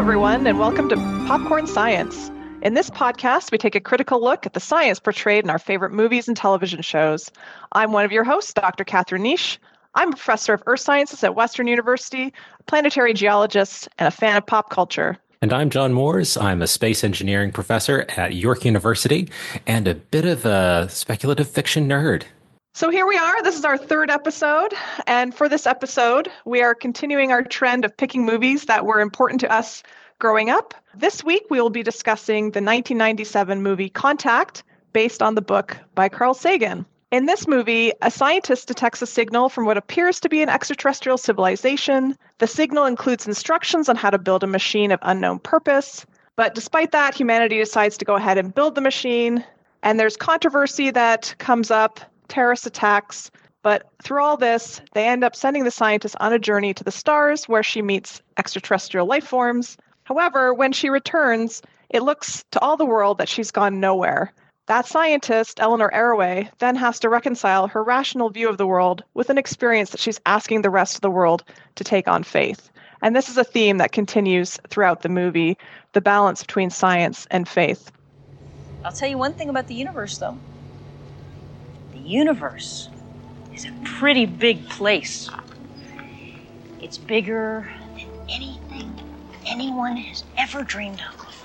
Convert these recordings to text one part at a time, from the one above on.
everyone, and welcome to Popcorn Science. In this podcast, we take a critical look at the science portrayed in our favorite movies and television shows. I'm one of your hosts, Dr. Catherine Niche. I'm a professor of earth sciences at Western University, a planetary geologist, and a fan of pop culture. And I'm John Moores. I'm a space engineering professor at York University and a bit of a speculative fiction nerd. So here we are. This is our third episode. And for this episode, we are continuing our trend of picking movies that were important to us growing up. This week, we will be discussing the 1997 movie Contact, based on the book by Carl Sagan. In this movie, a scientist detects a signal from what appears to be an extraterrestrial civilization. The signal includes instructions on how to build a machine of unknown purpose. But despite that, humanity decides to go ahead and build the machine. And there's controversy that comes up, terrorist attacks. But through all this, they end up sending the scientist on a journey to the stars where she meets extraterrestrial life forms. However, when she returns, it looks to all the world that she's gone nowhere. That scientist, Eleanor Arroway, then has to reconcile her rational view of the world with an experience that she's asking the rest of the world to take on faith. And this is a theme that continues throughout the movie, the balance between science and faith. I'll tell you one thing about the universe, though. The universe is a pretty big place. It's bigger than anything anyone has ever dreamed of before.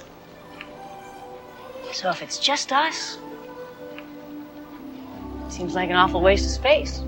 So if it's just us, it seems like an awful waste of space.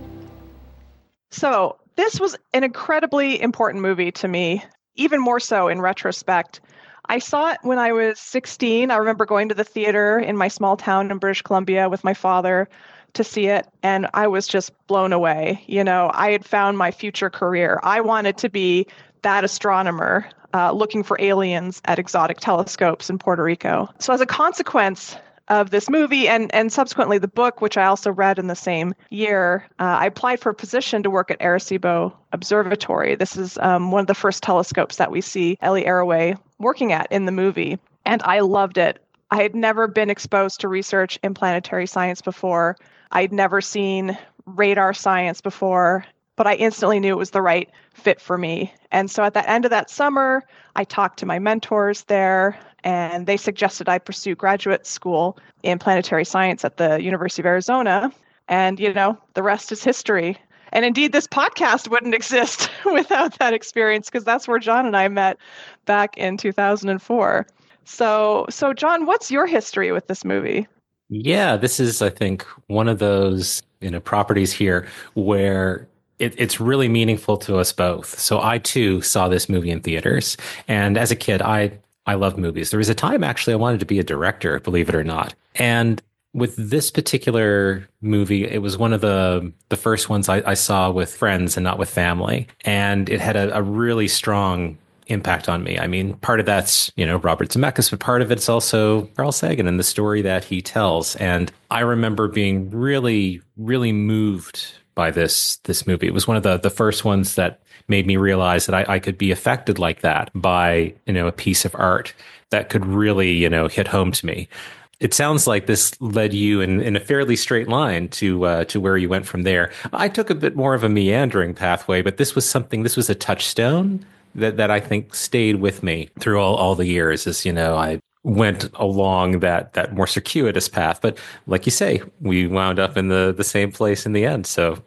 So this was an incredibly important movie to me, even more so in retrospect. I saw it when I was 16. I remember going to the theater in my small town in British Columbia with my father to see it, and I was just blown away. You know, I had found my future career. I wanted to be that astronomer looking for aliens at exotic telescopes in Puerto Rico. So as a consequence of this movie and subsequently the book, which I also read in the same year, I applied for a position to work at Arecibo Observatory. This is one of the first telescopes that we see Ellie Arroway working at in the movie. And I loved it. I had never been exposed to research in planetary science before. I'd never seen radar science before, but I instantly knew it was the right fit for me. And so at the end of that summer, I talked to my mentors there, and they suggested I pursue graduate school in planetary science at the University of Arizona. And, you know, the rest is history. And indeed, this podcast wouldn't exist without that experience, because that's where John and I met back in 2004. So John, what's your history with this movie? Yeah, this is, I think, one of those, properties here where it's really meaningful to us both. So I, too, saw this movie in theaters. And as a kid, I loved movies. There was a time, actually, I wanted to be a director, believe it or not. And with this particular movie, it was one of the first ones I saw with friends and not with family. And it had a really strong impact on me. I mean, part of that's, Robert Zemeckis, but part of it's also Carl Sagan and the story that he tells. And I remember being really, really moved by this movie. It was one of the first ones that made me realize that I could be affected like that by, a piece of art that could really, hit home to me. It sounds like this led you in a fairly straight line to where you went from there. I took a bit more of a meandering pathway, but this was a touchstone that I think stayed with me through all the years as, I went along that more circuitous path. But like you say, we wound up in the same place in the end. So,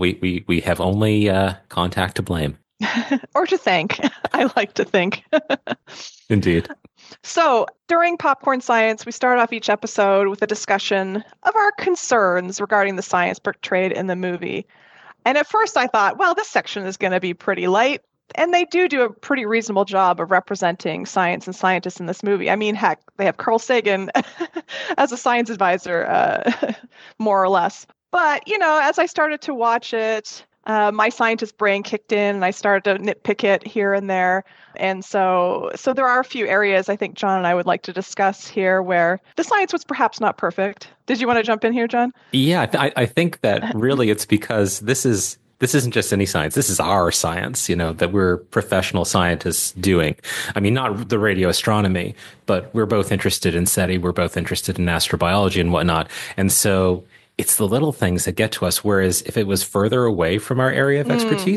we have only Contact to blame. Or to thank, I like to think. Indeed. So during Popcorn Science, we start off each episode with a discussion of our concerns regarding the science portrayed in the movie. And at first I thought, well, this section is going to be pretty light. And they do a pretty reasonable job of representing science and scientists in this movie. I mean, heck, they have Carl Sagan as a science advisor, more or less. But, as I started to watch it, my scientist brain kicked in and I started to nitpick it here and there. And so there are a few areas I think John and I would like to discuss here where the science was perhaps not perfect. Did you want to jump in here, John? Yeah, I think that really it's because this isn't just any science. This is our science, that we're professional scientists doing. I mean, not the radio astronomy, but we're both interested in SETI. We're both interested in astrobiology and whatnot. And so it's the little things that get to us. Whereas if it was further away from our area of expertise,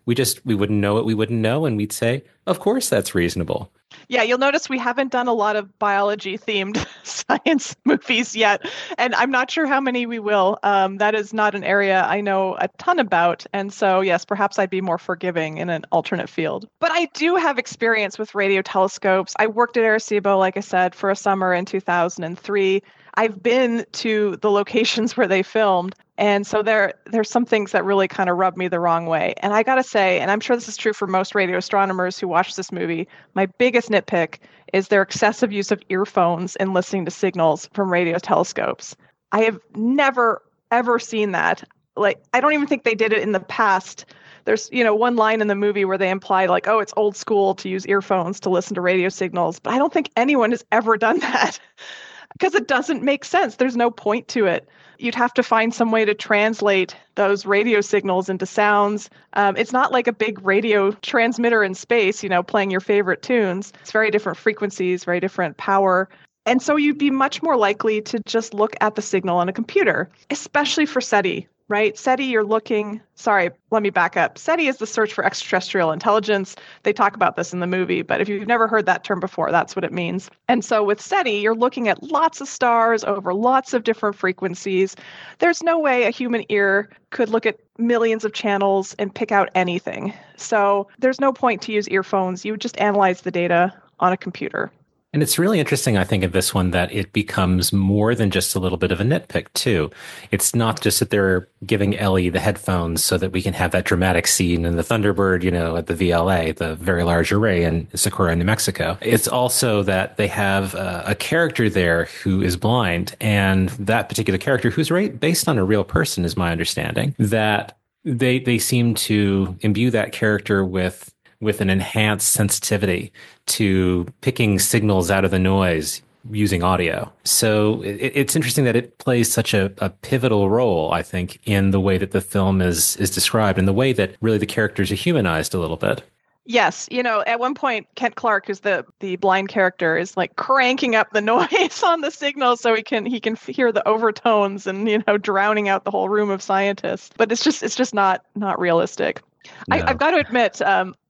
We wouldn't know what we wouldn't know, and we'd say, of course that's reasonable. Yeah, you'll notice we haven't done a lot of biology themed science movies yet, and I'm not sure how many we will. That is not an area I know a ton about. And so, yes, perhaps I'd be more forgiving in an alternate field. But I do have experience with radio telescopes. I worked at Arecibo, like I said, for a summer in 2003. I've been to the locations where they filmed. And so there's some things that really kind of rub me the wrong way. And I got to say, and I'm sure this is true for most radio astronomers who watch this movie, my biggest nitpick is their excessive use of earphones in listening to signals from radio telescopes. I have never, ever seen that. Like, I don't even think they did it in the past. There's, one line in the movie where they imply like, oh, it's old school to use earphones to listen to radio signals. But I don't think anyone has ever done that because it doesn't make sense. There's no point to it. You'd have to find some way to translate those radio signals into sounds. It's not like a big radio transmitter in space, playing your favorite tunes. It's very different frequencies, very different power. And so you'd be much more likely to just look at the signal on a computer, especially for SETI, right? SETI, let me back up. SETI is the search for extraterrestrial intelligence. They talk about this in the movie, but if you've never heard that term before, that's what it means. And so with SETI, you're looking at lots of stars over lots of different frequencies. There's no way a human ear could look at millions of channels and pick out anything. So there's no point to use earphones. You would just analyze the data on a computer. And it's really interesting, I think, in this one that it becomes more than just a little bit of a nitpick, too. It's not just that they're giving Ellie the headphones so that we can have that dramatic scene in the Thunderbird, at the VLA, the Very Large Array in Socorro, New Mexico. It's also that they have a character there who is blind, and that particular character, who's based on a real person, is my understanding, that they seem to imbue that character with an enhanced sensitivity to picking signals out of the noise using audio. So it's interesting that it plays such a pivotal role, I think, in the way that the film is described and the way that really the characters are humanized a little bit. Yes. At one point, Kent Clark, who's the blind character, is like cranking up the noise on the signal so he can hear the overtones and, drowning out the whole room of scientists. But it's just not realistic. No. I've got to admit,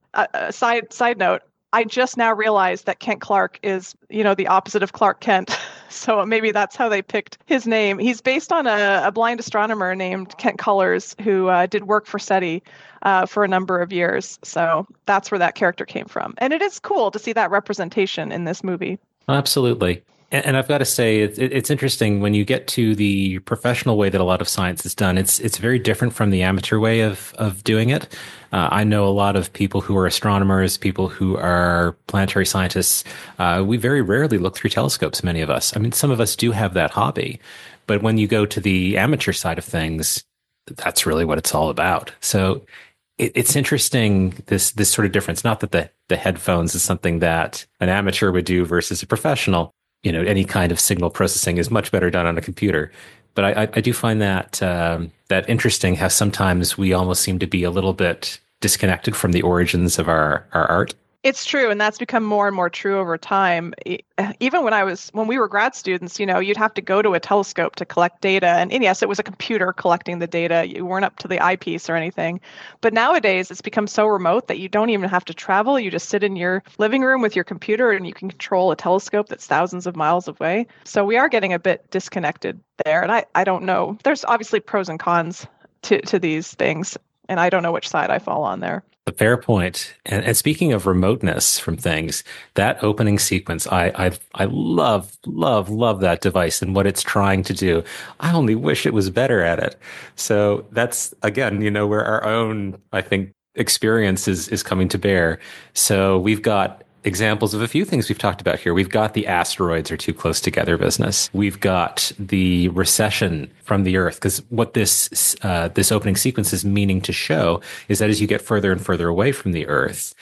side note, I just now realized that Kent Clark is, the opposite of Clark Kent. So maybe that's how they picked his name. He's based on a blind astronomer named Kent Cullors, who did work for SETI for a number of years. So that's where that character came from. And it is cool to see that representation in this movie. Absolutely. And I've got to say, it's interesting when you get to the professional way that a lot of science is done. It's very different from the amateur way of doing it. I know a lot of people who are astronomers, people who are planetary scientists. We very rarely look through telescopes, many of us. I mean, some of us do have that hobby. But when you go to the amateur side of things, that's really what it's all about. So it's interesting, this sort of difference. Not that the headphones is something that an amateur would do versus a professional. Any kind of signal processing is much better done on a computer. But I do find that interesting how sometimes we almost seem to be a little bit disconnected from the origins of our art. It's true, and that's become more and more true over time. Even when we were grad students, you'd have to go to a telescope to collect data. And yes, it was a computer collecting the data. You weren't up to the eyepiece or anything. But nowadays, it's become so remote that you don't even have to travel. You just sit in your living room with your computer and you can control a telescope that's thousands of miles away. So we are getting a bit disconnected there. And I don't know. There's obviously pros and cons to these things. And I don't know which side I fall on there. A fair point. And speaking of remoteness from things, that opening sequence, I love that device and what it's trying to do. I only wish it was better at it. So that's, again, where our own, I think, experience is coming to bear. So we've got examples of a few things we've talked about here. We've got the asteroids are too close together business. We've got the recession from the Earth, because what this opening sequence is meaning to show is that as you get further and further away from the Earth,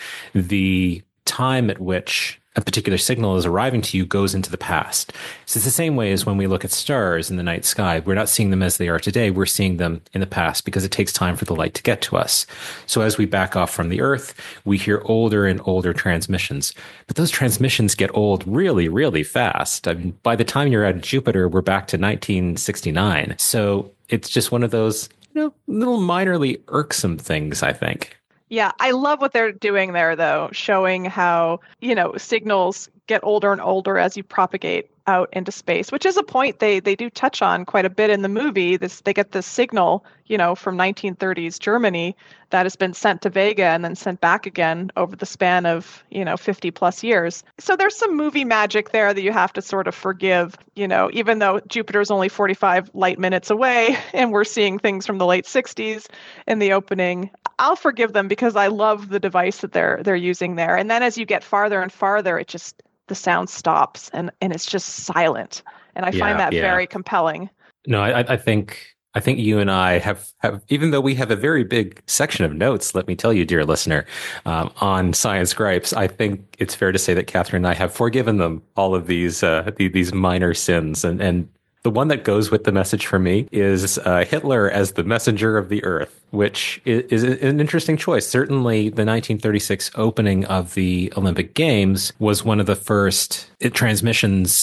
the time at which a particular signal is arriving to you goes into the past. So it's the same way as when we look at stars in the night sky. We're not seeing them as they are today. We're seeing them in the past because it takes time for the light to get to us. So as we back off from the Earth, we hear older and older transmissions. But those transmissions get old really, really fast. I mean, by the time you're at Jupiter, we're back to 1969. So it's just one of those, little minorly irksome things, I think. Yeah, I love what they're doing there, though, showing how, signals get older and older as you propagate out into space, which is a point they do touch on quite a bit in the movie. They get this signal, from 1930s Germany that has been sent to Vega and then sent back again over the span of, 50 plus years. So there's some movie magic there that you have to sort of forgive, even though Jupiter's only 45 light minutes away and we're seeing things from the late 60s in the opening. I'll forgive them because I love the device that they're using there. And then as you get farther and farther, the sound stops and it's just silent. And I find that very compelling. No, I think you and I have, even though we have a very big section of notes, let me tell you, dear listener, on Science Gripes, I think it's fair to say that Catherine and I have forgiven them all of these minor sins. And the one that goes with the message for me is Hitler as the messenger of the earth, which is an interesting choice. Certainly, the 1936 opening of the Olympic Games was one of the first transmissions,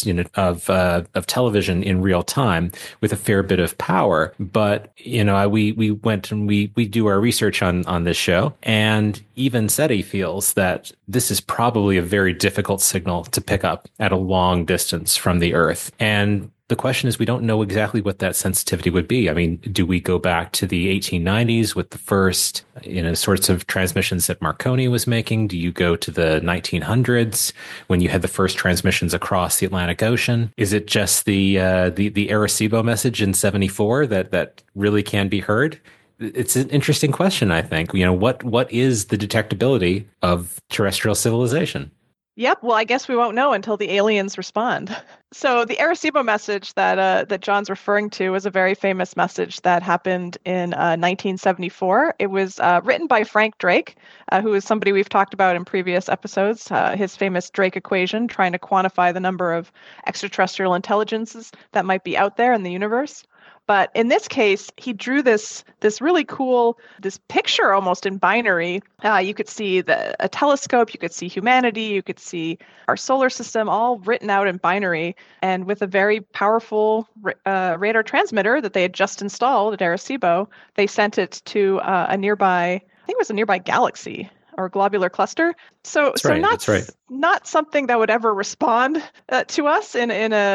of television in real time with a fair bit of power. But we went and we do our research on this show, and even SETI feels that this is probably a very difficult signal to pick up at a long distance from the Earth. And the question is, we don't know exactly what that sensitivity would be. I mean, do we go back to the 1890s with the first, sorts of transmissions that Marconi was making? Do you go to the 1900s when you had the first transmissions across the Atlantic Ocean? Is it just the Arecibo message in 74 that really can be heard? It's an interesting question, I think. What is the detectability of terrestrial civilization? Yep. Well, I guess we won't know until the aliens respond. So the Arecibo message that John's referring to is a very famous message that happened in 1974. It was written by Frank Drake, who is somebody we've talked about in previous episodes. His famous Drake equation, trying to quantify the number of extraterrestrial intelligences that might be out there in the universe. But in this case, he drew this really cool, this picture almost in binary. You could see a telescope, you could see humanity, you could see our solar system, all written out in binary. And with a very powerful radar transmitter that they had just installed at Arecibo, they sent it to a nearby, I think it was a nearby galaxy or globular cluster. That's not something that would ever respond to us in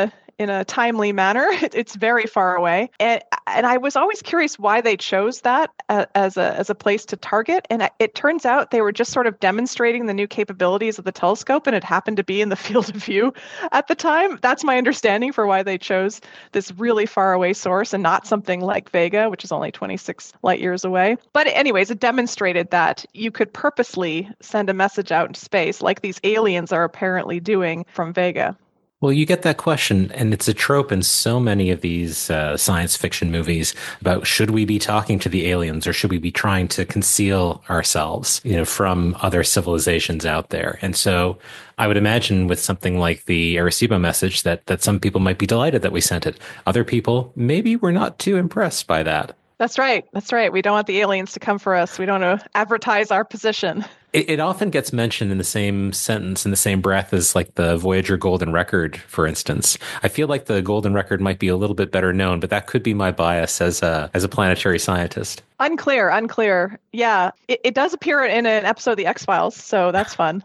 a timely manner. It's very far away. And I was always curious why they chose that as a place to target. And it turns out they were just sort of demonstrating the new capabilities of the telescope, and it happened to be in the field of view at the time. That's my understanding for why they chose this really far away source and not something like Vega, which is only 26 light years away. But anyways, it demonstrated that you could purposely send a message out into space like these aliens are apparently doing from Vega. Well, you get that question, and it's a trope in so many of these science fiction movies about should we be talking to the aliens or should we be trying to conceal ourselves, from other civilizations out there. And so I would imagine with something like the Arecibo message that some people might be delighted that we sent it. Other people maybe were not too impressed by that. That's right. We don't want the aliens to come for us. We don't want to advertise our position. It often gets mentioned in the same sentence, in the same breath as like the Voyager Golden Record, for instance. I feel like the Golden Record might be a little bit better known, but that could be my bias as a planetary scientist. Unclear. Yeah, it does appear in an episode of The X-Files, so that's fun.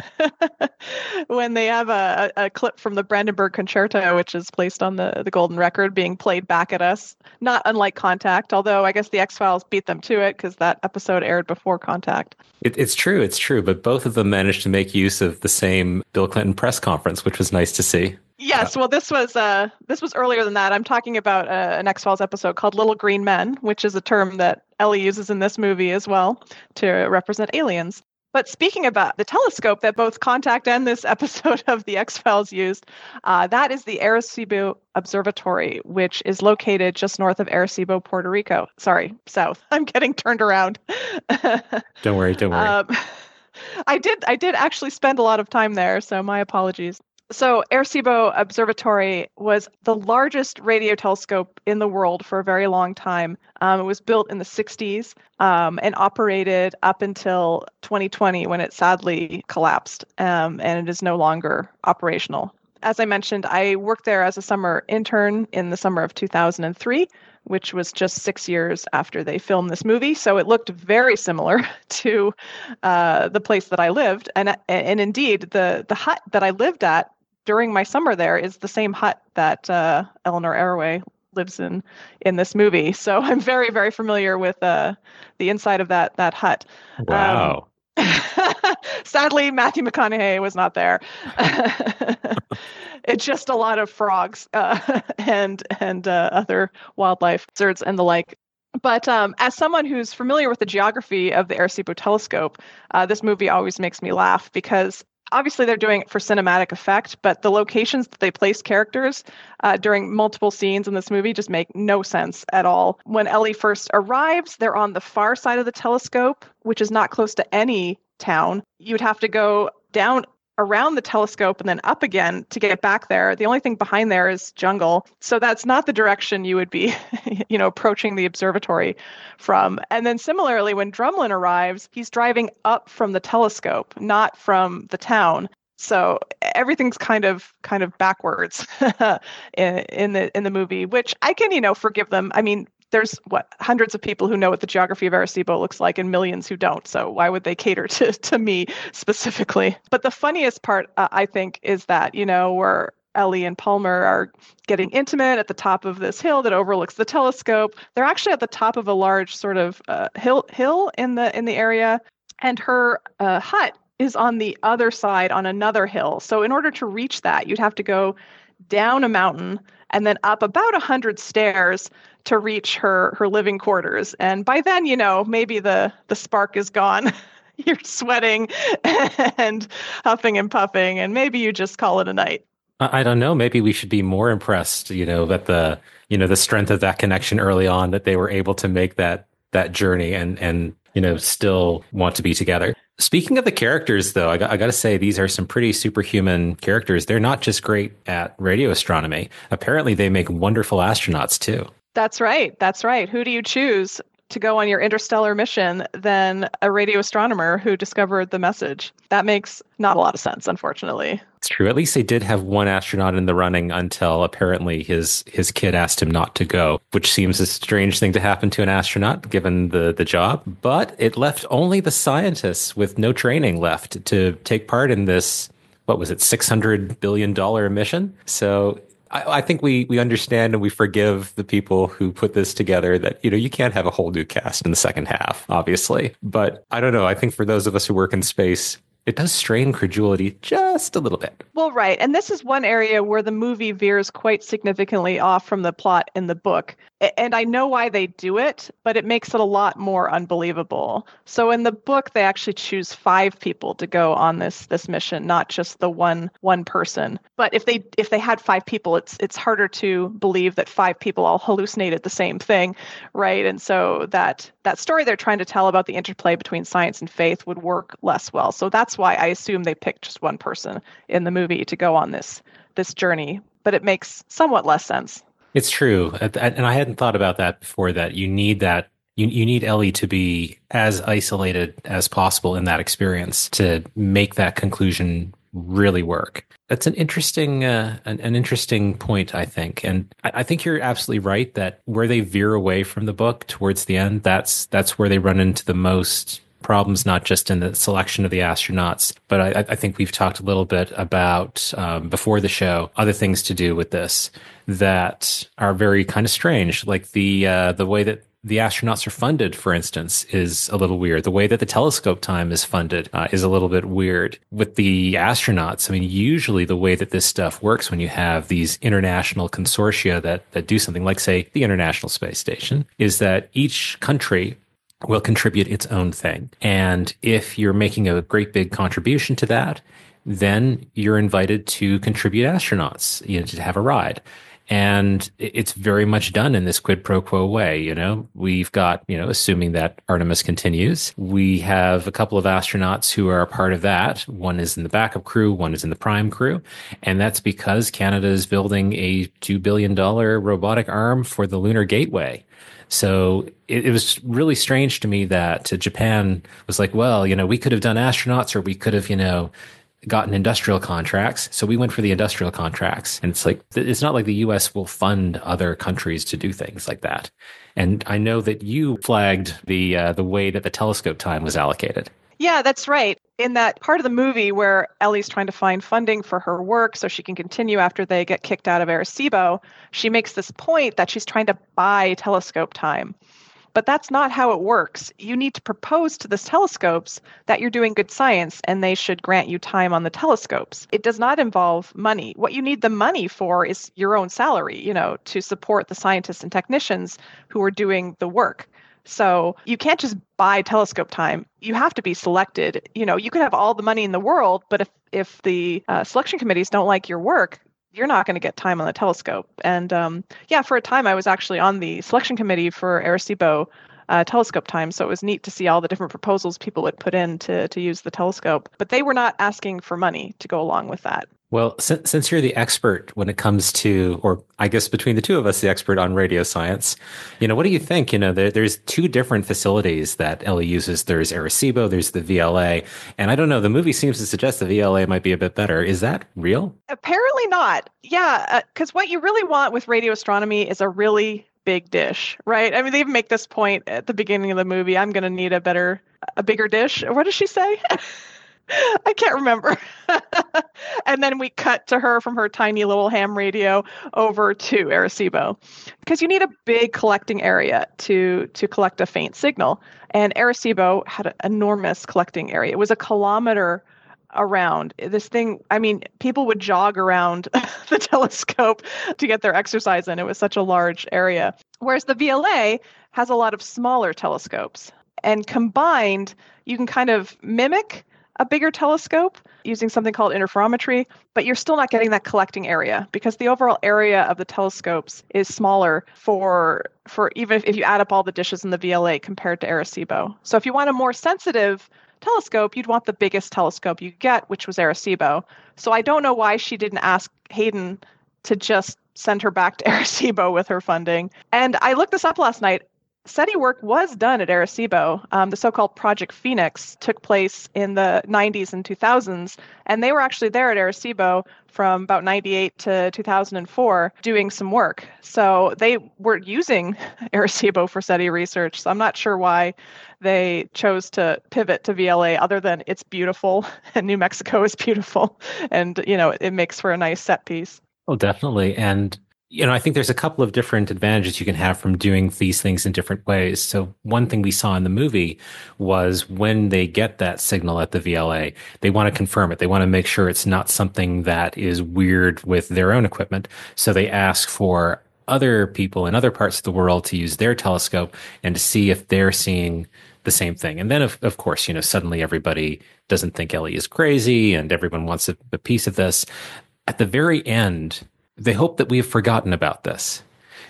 When they have a clip from the Brandenburg Concerto, which is placed on the Golden Record, being played back at us, not unlike Contact, although I guess The X-Files beat them to it because that episode aired before Contact. It's true, but both of them managed to make use of the same Bill Clinton press conference, which was nice to see. Yes, well, this was earlier than that. I'm talking about an X-Files episode called Little Green Men, which is a term that Ellie uses in this movie as well to represent aliens. But speaking about the telescope that both Contact and this episode of The X-Files used, that is the Arecibo Observatory, which is located just north of Arecibo, Puerto Rico. Sorry, south. I'm getting turned around. Don't worry. I did actually spend a lot of time there, so my apologies. So Arecibo Observatory was the largest radio telescope in the world for a very long time. It was built in the 60s and operated up until 2020 when it sadly collapsed, and it is no longer operational. As I mentioned, I worked there as a summer intern in the summer of 2003 which was just 6 years after they filmed this movie. So it looked very similar to the place that I lived. And indeed, the hut that I lived at during my summer there is the same hut that Eleanor Arroway lives in this movie. So I'm very, very familiar with the inside of that hut. Wow. Sadly, Matthew McConaughey was not there. It's just a lot of frogs and other wildlife, lizards and the like. But as someone who's familiar with the geography of the Arecibo telescope, this movie always makes me laugh because obviously they're doing it for cinematic effect, but the locations that they place characters during multiple scenes in this movie just make no sense at all. When Ellie first arrives, they're on the far side of the telescope, which is not close to any town. You'd have to go down around the telescope and then up again to get back there. The only thing behind there is jungle. So that's not the direction you would be, approaching the observatory from. And then similarly, when Drumlin arrives, he's driving up from the telescope, not from the town. So everything's kind of backwards in the movie, which I can, forgive them. I mean, there's hundreds of people who know what the geography of Arecibo looks like and millions who don't. So why would they cater to me specifically? But the funniest part, I think, is that, where Ellie and Palmer are getting intimate at the top of this hill that overlooks the telescope. They're actually at the top of a large sort of hill in the area. And her hut is on the other side on another hill. So in order to reach that, you'd have to go down a mountain and then up about 100 stairs to reach her living quarters. And by then, maybe the spark is gone. You're sweating and huffing and puffing, and maybe you just call it a night. I don't know. Maybe we should be more impressed, at the strength of that connection early on, that they were able to make that journey and still want to be together. Speaking of the characters, though, I got to say, these are some pretty superhuman characters. They're not just great at radio astronomy. Apparently, they make wonderful astronauts, too. That's right. Who do you choose to go on your interstellar mission than a radio astronomer who discovered the message? That makes not a lot of sense, unfortunately. It's true. At least they did have one astronaut in the running until apparently his kid asked him not to go, which seems a strange thing to happen to an astronaut given the job. But it left only the scientists with no training left to take part in this, what was it, $600 billion mission? So I think we understand and we forgive the people who put this together that, you can't have a whole new cast in the second half, obviously. But I don't know. I think for those of us who work in space, it does strain credulity just a little bit. Well, right. And this is one area where the movie veers quite significantly off from the plot in the book. And I know why they do it, but it makes it a lot more unbelievable. So in the book, they actually choose 5 people to go on this mission, not just the one person. But if they had 5 people, it's harder to believe that 5 people all hallucinated the same thing, right? And so that story they're trying to tell about the interplay between science and faith would work less well. So that's why I assume they picked just one person in the movie to go on this journey. But it makes somewhat less sense. It's true. And I hadn't thought about that before, that you need that. You need Ellie to be as isolated as possible in that experience to make that conclusion really work. That's an interesting point, I think. And I think you're absolutely right that where they veer away from the book towards the end, that's where they run into the most problems, not just in the selection of the astronauts, but I think we've talked a little bit about before the show, other things to do with this that are very kind of strange, like the way that the astronauts are funded, for instance, is a little weird. The way that the telescope time is funded is a little bit weird. With the astronauts, I mean, usually the way that this stuff works when you have these international consortia that do something like, say, the International Space Station, is that each country will contribute its own thing. And if you're making a great big contribution to that, then you're invited to contribute astronauts, to have a ride. And it's very much done in this quid pro quo way. We've got, assuming that Artemis continues, we have a couple of astronauts who are a part of that. One is in the backup crew, one is in the prime crew. And that's because Canada is building a $2 billion robotic arm for the Lunar Gateway. So it was really strange to me that Japan was like, well, we could have done astronauts, or we could have, gotten industrial contracts. So we went for the industrial contracts. And it's like, it's not like the US will fund other countries to do things like that. And I know that you flagged the way that the telescope time was allocated. Yeah, that's right. In that part of the movie where Ellie's trying to find funding for her work so she can continue after they get kicked out of Arecibo, she makes this point that she's trying to buy telescope time. But that's not how it works. You need to propose to the telescopes that you're doing good science and they should grant you time on the telescopes. It does not involve money. What you need the money for is your own salary, to support the scientists and technicians who are doing the work. So you can't just buy telescope time. You have to be selected. You can have all the money in the world, but if the selection committees don't like your work, you're not going to get time on the telescope. And for a time, I was actually on the selection committee for Arecibo telescope time. So it was neat to see all the different proposals people would put in to use the telescope. But they were not asking for money to go along with that. Well, since you're the expert when it comes to, or I guess between the two of us, the expert on radio science, what do you think? There's two different facilities that Ellie uses. There's Arecibo, there's the VLA. And I don't know, the movie seems to suggest the VLA might be a bit better. Is that real? Apparently not. Yeah, because what you really want with radio astronomy is a really big dish, right? I mean, they even make this point at the beginning of the movie. I'm going to need a bigger dish. What does she say? I can't remember. And then we cut to her from her tiny little ham radio over to Arecibo, because you need a big collecting area to collect a faint signal. And Arecibo had an enormous collecting area. It was a kilometer around. This thing, I mean, people would jog around the telescope to get their exercise in. It was such a large area. Whereas the VLA has a lot of smaller telescopes. And combined, you can kind of mimic a bigger telescope using something called interferometry, but you're still not getting that collecting area because the overall area of the telescopes is smaller for even if you add up all the dishes in the VLA compared to Arecibo. So if you want a more sensitive telescope, you'd want the biggest telescope you get, which was Arecibo. So I don't know why she didn't ask Hayden to just send her back to Arecibo with her funding. And I looked this up last night. SETI work was done at Arecibo. The so-called Project Phoenix took place in the 90s and 2000s, and they were actually there at Arecibo from about 98 to 2004 doing some work. So they were using Arecibo for SETI research. So I'm not sure why they chose to pivot to VLA other than it's beautiful and New Mexico is beautiful and, it makes for a nice set piece. Oh, definitely. And I think there's a couple of different advantages you can have from doing these things in different ways. So one thing we saw in the movie was when they get that signal at the VLA, they want to confirm it. They want to make sure it's not something that is weird with their own equipment. So they ask for other people in other parts of the world to use their telescope and to see if they're seeing the same thing. And then, of course, suddenly everybody doesn't think Ellie is crazy and everyone wants a piece of this. At the very end, they hope that we have forgotten about this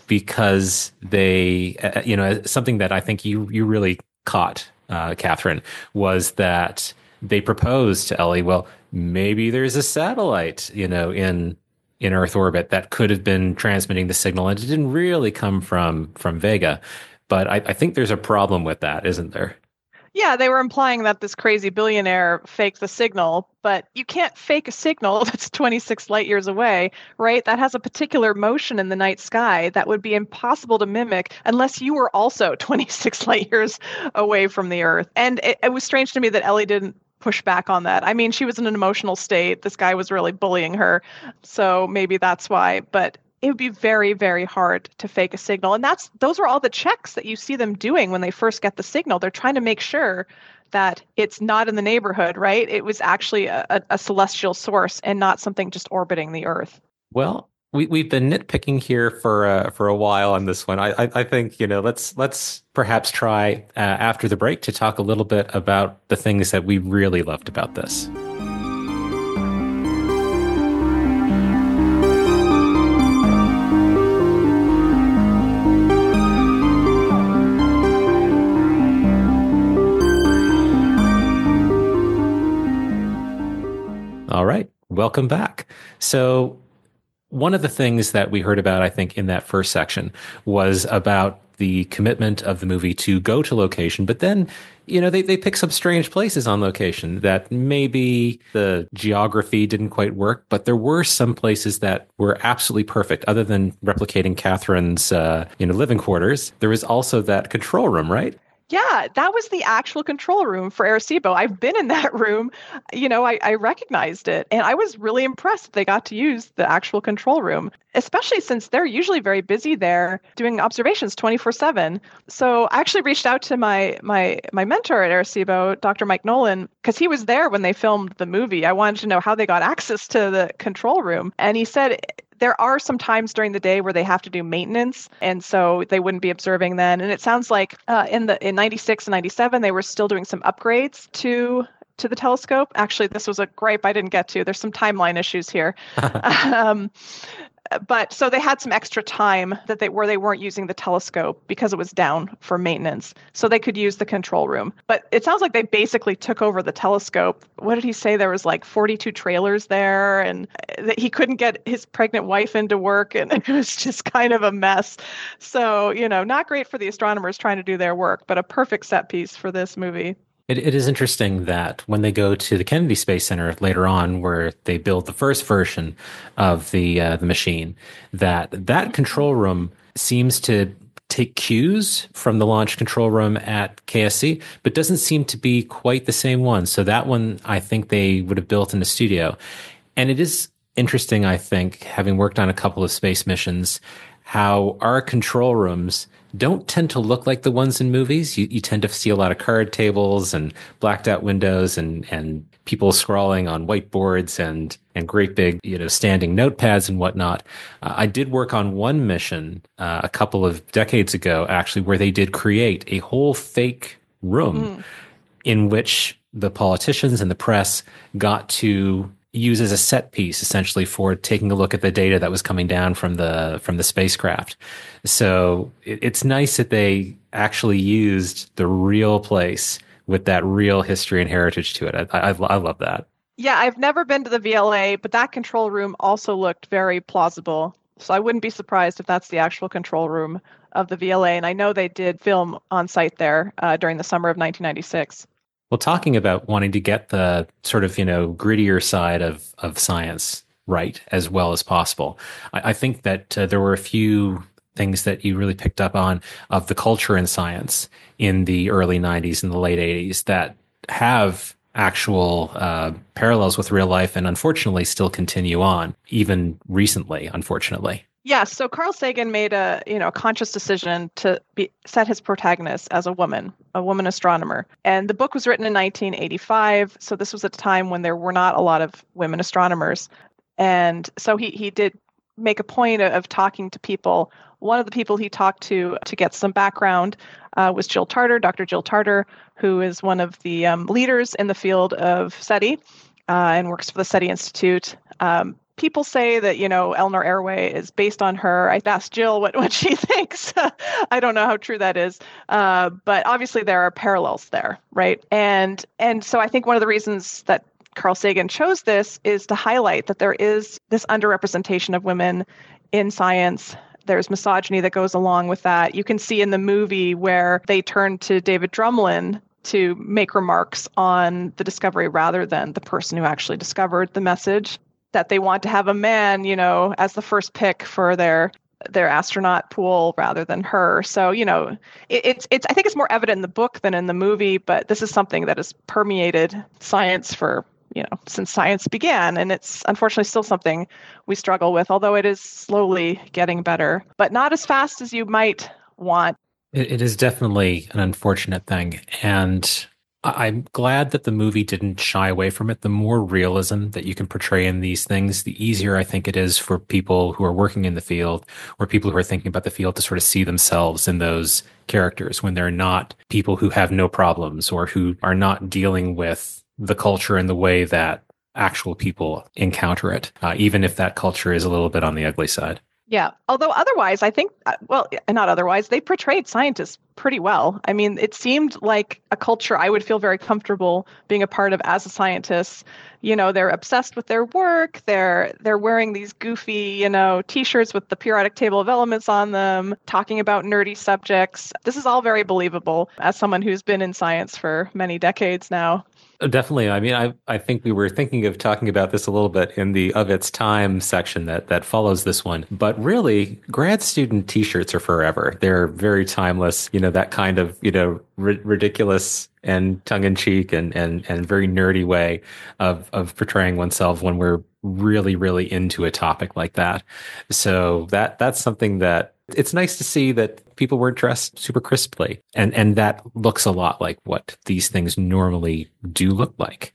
because they, something that I think you really caught, Catherine, was that they proposed to Ellie, well, maybe there's a satellite, in Earth orbit that could have been transmitting the signal, and it didn't really come from Vega. But I think there's a problem with that, isn't there? Yeah, they were implying that this crazy billionaire faked the signal, but you can't fake a signal that's 26 light years away, right? That has a particular motion in the night sky that would be impossible to mimic unless you were also 26 light years away from the Earth. And it was strange to me that Ellie didn't push back on that. I mean, she was in an emotional state. This guy was really bullying her. So maybe that's why. But it would be very, very hard to fake a signal. And those are all the checks that you see them doing when they first get the signal. They're trying to make sure that it's not in the neighborhood, right? It was actually a celestial source and not something just orbiting the Earth. Well, we've been nitpicking here for a while on this one. I think, let's perhaps try after the break to talk a little bit about the things that we really loved about this. All right, welcome back. So one of the things that we heard about, I think, in that first section was about the commitment of the movie to go to location, but then, they pick some strange places on location that maybe the geography didn't quite work, but there were some places that were absolutely perfect. Other than replicating Catherine's, living quarters, there was also that control room, right? Yeah, that was the actual control room for Arecibo. I've been in that room. I recognized it, and I was really impressed that they got to use the actual control room, especially since they're usually very busy there doing observations 24/7. So I actually reached out to my mentor at Arecibo, Dr. Mike Nolan, because he was there when they filmed the movie. I wanted to know how they got access to the control room, and he said there are some times during the day where they have to do maintenance, and so they wouldn't be observing then. And it sounds like in 96 and 97, they were still doing some upgrades to the telescope. Actually, this was a gripe I didn't get to. There's some timeline issues here. But so they had some extra time where they weren't using the telescope because it was down for maintenance. So they could use the control room. But it sounds like they basically took over the telescope. What did he say? There was like 42 trailers there, and that he couldn't get his pregnant wife into work, and it was just kind of a mess. So, not great for the astronomers trying to do their work, but a perfect set piece for this movie. It is interesting that when they go to the Kennedy Space Center later on, where they build the first version of the machine, that control room seems to take cues from the launch control room at KSC, but doesn't seem to be quite the same one. So that one, I think they would have built in a studio. And it is interesting, I think, having worked on a couple of space missions, how our control rooms don't tend to look like the ones in movies. You tend to see a lot of card tables and blacked out windows and people scrawling on whiteboards and great big, standing notepads and whatnot. I did work on one mission a couple of decades ago, actually, where they did create a whole fake room in which the politicians and the press got to use as a set piece, essentially, for taking a look at the data that was coming down from the spacecraft. So it's nice that they actually used the real place with that real history and heritage to it. I love that. Yeah, I've never been to the VLA, but that control room also looked very plausible. So I wouldn't be surprised if that's the actual control room of the VLA. And I know they did film on site there during the summer of 1996. Well, talking about wanting to get the sort of, grittier side of science right as well as possible, I think that there were a few things that you really picked up on of the culture in science in the early 90s and the late 80s that have actual parallels with real life and unfortunately still continue on, even recently, unfortunately. Yeah, so Carl Sagan made a conscious decision to set his protagonist as a woman astronomer. And the book was written in 1985, so this was a time when there were not a lot of women astronomers. And so he did make a point of talking to people. One of the people he talked to get some background was Jill Tarter, Dr. Jill Tarter, who is one of the leaders in the field of SETI and works for the SETI Institute. People say that, Eleanor Airway is based on her. I asked Jill what she thinks. I don't know how true that is. But obviously there are parallels there, right? And so I think one of the reasons that Carl Sagan chose this is to highlight that there is this underrepresentation of women in science. There's misogyny that goes along with that. You can see in the movie where they turn to David Drumlin to make remarks on the discovery rather than the person who actually discovered the message, that they want to have a man, as the first pick for their astronaut pool rather than her. So, it's I think it's more evident in the book than in the movie, but this is something that has permeated science for, since science began. And it's unfortunately still something we struggle with, although it is slowly getting better, but not as fast as you might want. It is definitely an unfortunate thing. And I'm glad that the movie didn't shy away from it. The more realism that you can portray in these things, the easier I think it is for people who are working in the field or people who are thinking about the field to sort of see themselves in those characters when they're not people who have no problems or who are not dealing with the culture in the way that actual people encounter it, even if that culture is a little bit on the ugly side. Yeah. Although otherwise, I think, not otherwise, they portrayed scientists pretty well. I mean, it seemed like a culture I would feel very comfortable being a part of as a scientist. They're obsessed with their work. They're wearing these goofy, t-shirts with the periodic table of elements on them, talking about nerdy subjects. This is all very believable as someone who's been in science for many decades now. Definitely. I mean, I think we were thinking of talking about this a little bit in the Of Its Time section that follows this one. But really, grad student t-shirts are forever. They're very timeless, that kind of, ridiculous and tongue-in-cheek and very nerdy way of portraying oneself when we're really, really into a topic like that. So that's something that it's nice to see that people weren't dressed super crisply. And that looks a lot like what these things normally do look like.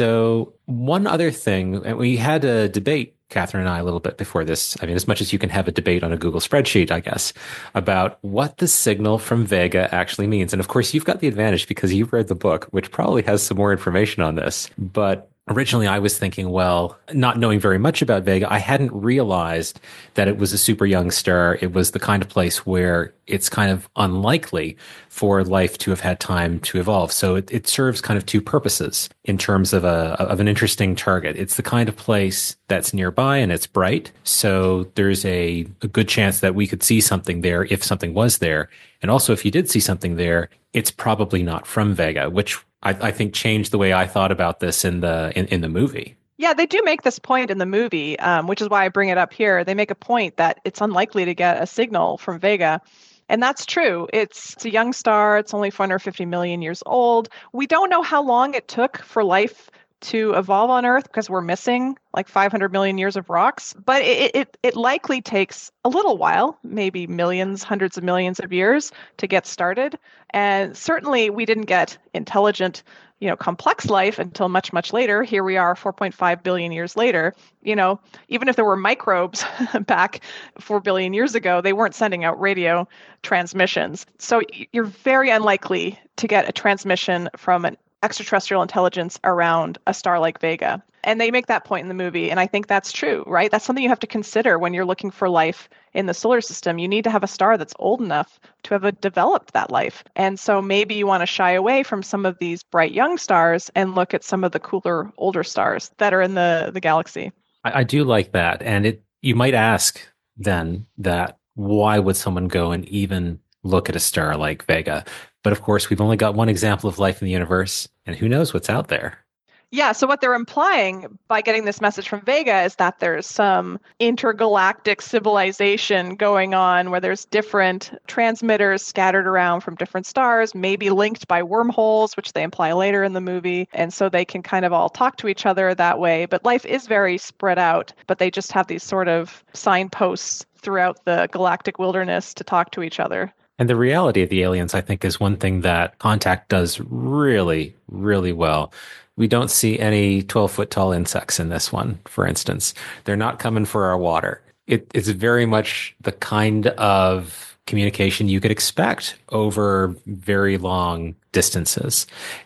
So one other thing, and we had a debate, Catherine and I, a little bit before this. I mean, as much as you can have a debate on a Google spreadsheet, I guess, about what the signal from Vega actually means. And of course, you've got the advantage because you've read the book, which probably has some more information on this. But originally, I was thinking, well, not knowing very much about Vega, I hadn't realized that it was a super young star. It was the kind of place where it's kind of unlikely for life to have had time to evolve. So it serves kind of two purposes in terms of an interesting target. It's the kind of place that's nearby and it's bright. So there's a good chance that we could see something there if something was there. And also, if you did see something there, it's probably not from Vega, which I think changed the way I thought about this in the movie. Yeah, they do make this point in the movie, which is why I bring it up here. They make a point that it's unlikely to get a signal from Vega. And that's true. It's a young star. It's only 450 million years old. We don't know how long it took for life to evolve on Earth because we're missing like 500 million years of rocks. But it likely takes a little while, maybe millions, hundreds of millions of years to get started. And certainly we didn't get intelligent, complex life until much, much later. Here we are 4.5 billion years later. Even if there were microbes back 4 billion years ago, they weren't sending out radio transmissions. So you're very unlikely to get a transmission from an extraterrestrial intelligence around a star like Vega. And they make that point in the movie. And I think that's true, right? That's something you have to consider when you're looking for life in the solar system. You need to have a star that's old enough to have developed that life. And so maybe you want to shy away from some of these bright young stars and look at some of the cooler older stars that are in the galaxy. I do like that. And you might ask then that why would someone go and even look at a star like Vega? But of course, we've only got one example of life in the universe, and who knows what's out there. Yeah, so what they're implying by getting this message from Vega is that there's some intergalactic civilization going on where there's different transmitters scattered around from different stars, maybe linked by wormholes, which they imply later in the movie. And so they can kind of all talk to each other that way. But life is very spread out, but they just have these sort of signposts throughout the galactic wilderness to talk to each other. And the reality of the aliens, I think, is one thing that Contact does really, really well. We don't see any 12-foot tall insects in this one, for instance. They're not coming for our water. It's very much the kind of communication you could expect over very long distances.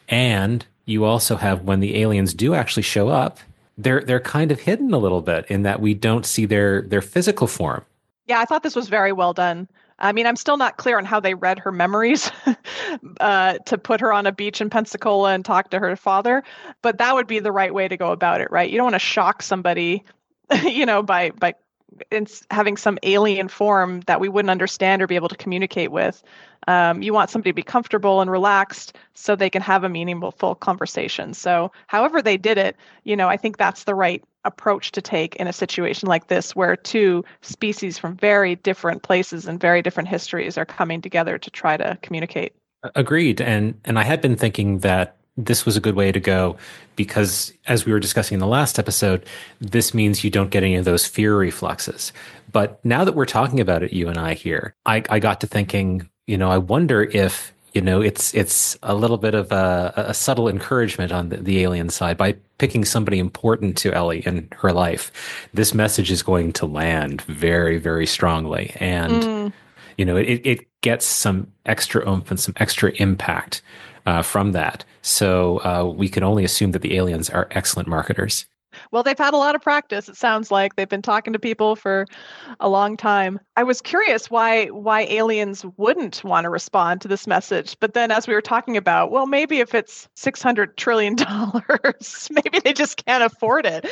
And you also have, when the aliens do actually show up, they're kind of hidden a little bit in that we don't see their physical form. Yeah, I thought this was very well done. I mean, I'm still not clear on how they read her memories to put her on a beach in Pensacola and talk to her father, but that would be the right way to go about it, right? You don't want to shock somebody, by having some alien form that we wouldn't understand or be able to communicate with. You want somebody to be comfortable and relaxed so they can have a meaningful conversation. So however they did it, I think that's the right approach to take in a situation like this, where two species from very different places and very different histories are coming together to try to communicate. Agreed. And I had been thinking that this was a good way to go because, as we were discussing in the last episode, this means you don't get any of those fear reflexes. But now that we're talking about it, you and I here, I got to thinking, I wonder if, it's a little bit of a subtle encouragement on the alien side. By picking somebody important to Ellie in her life, this message is going to land very, very strongly. And, it gets some extra oomph and some extra impact from that. So we can only assume that the aliens are excellent marketers. Well, they've had a lot of practice. It sounds like they've been talking to people for a long time. I was curious why aliens wouldn't want to respond to this message. But then as we were talking about, well, maybe if it's $600 trillion, maybe they just can't afford it.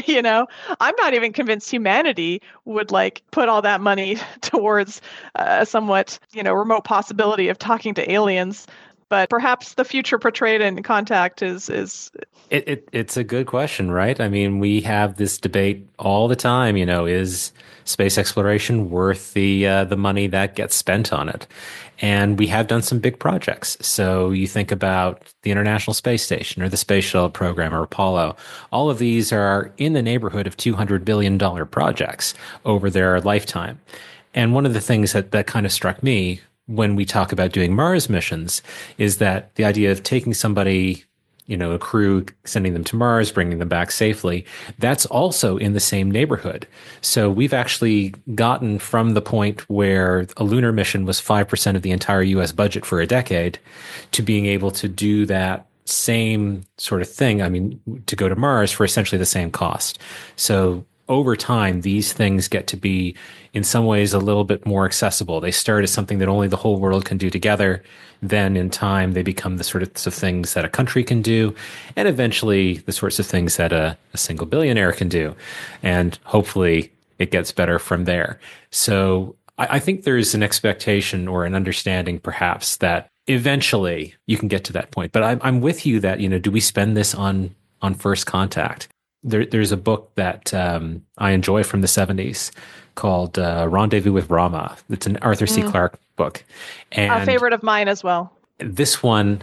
I'm not even convinced humanity would put all that money towards a somewhat, remote possibility of talking to aliens. But perhaps the future portrayed in Contact is It's a good question, right? I mean, we have this debate all the time, is space exploration worth the money that gets spent on it? And we have done some big projects. So you think about the International Space Station or the Space Shuttle program or Apollo. All of these are in the neighborhood of $200 billion projects over their lifetime. And one of the things that kind of struck me when we talk about doing Mars missions is that the idea of taking somebody, a crew, sending them to Mars, bringing them back safely, that's also in the same neighborhood. So we've actually gotten from the point where a lunar mission was 5% of the entire US budget for a decade to being able to do that same sort of thing. I mean, to go to Mars for essentially the same cost. So over time, these things get to be, in some ways, a little bit more accessible. They start as something that only the whole world can do together. Then in time, they become the sorts of things that a country can do, and eventually the sorts of things that a single billionaire can do. And hopefully it gets better from there. So I think there's an expectation or an understanding, perhaps, that eventually you can get to that point. But I'm with you that, do we spend this on first contact? There's a book that I enjoy from the 70s called Rendezvous with Rama. It's an Arthur C. Clarke book. And a favorite of mine as well. This one,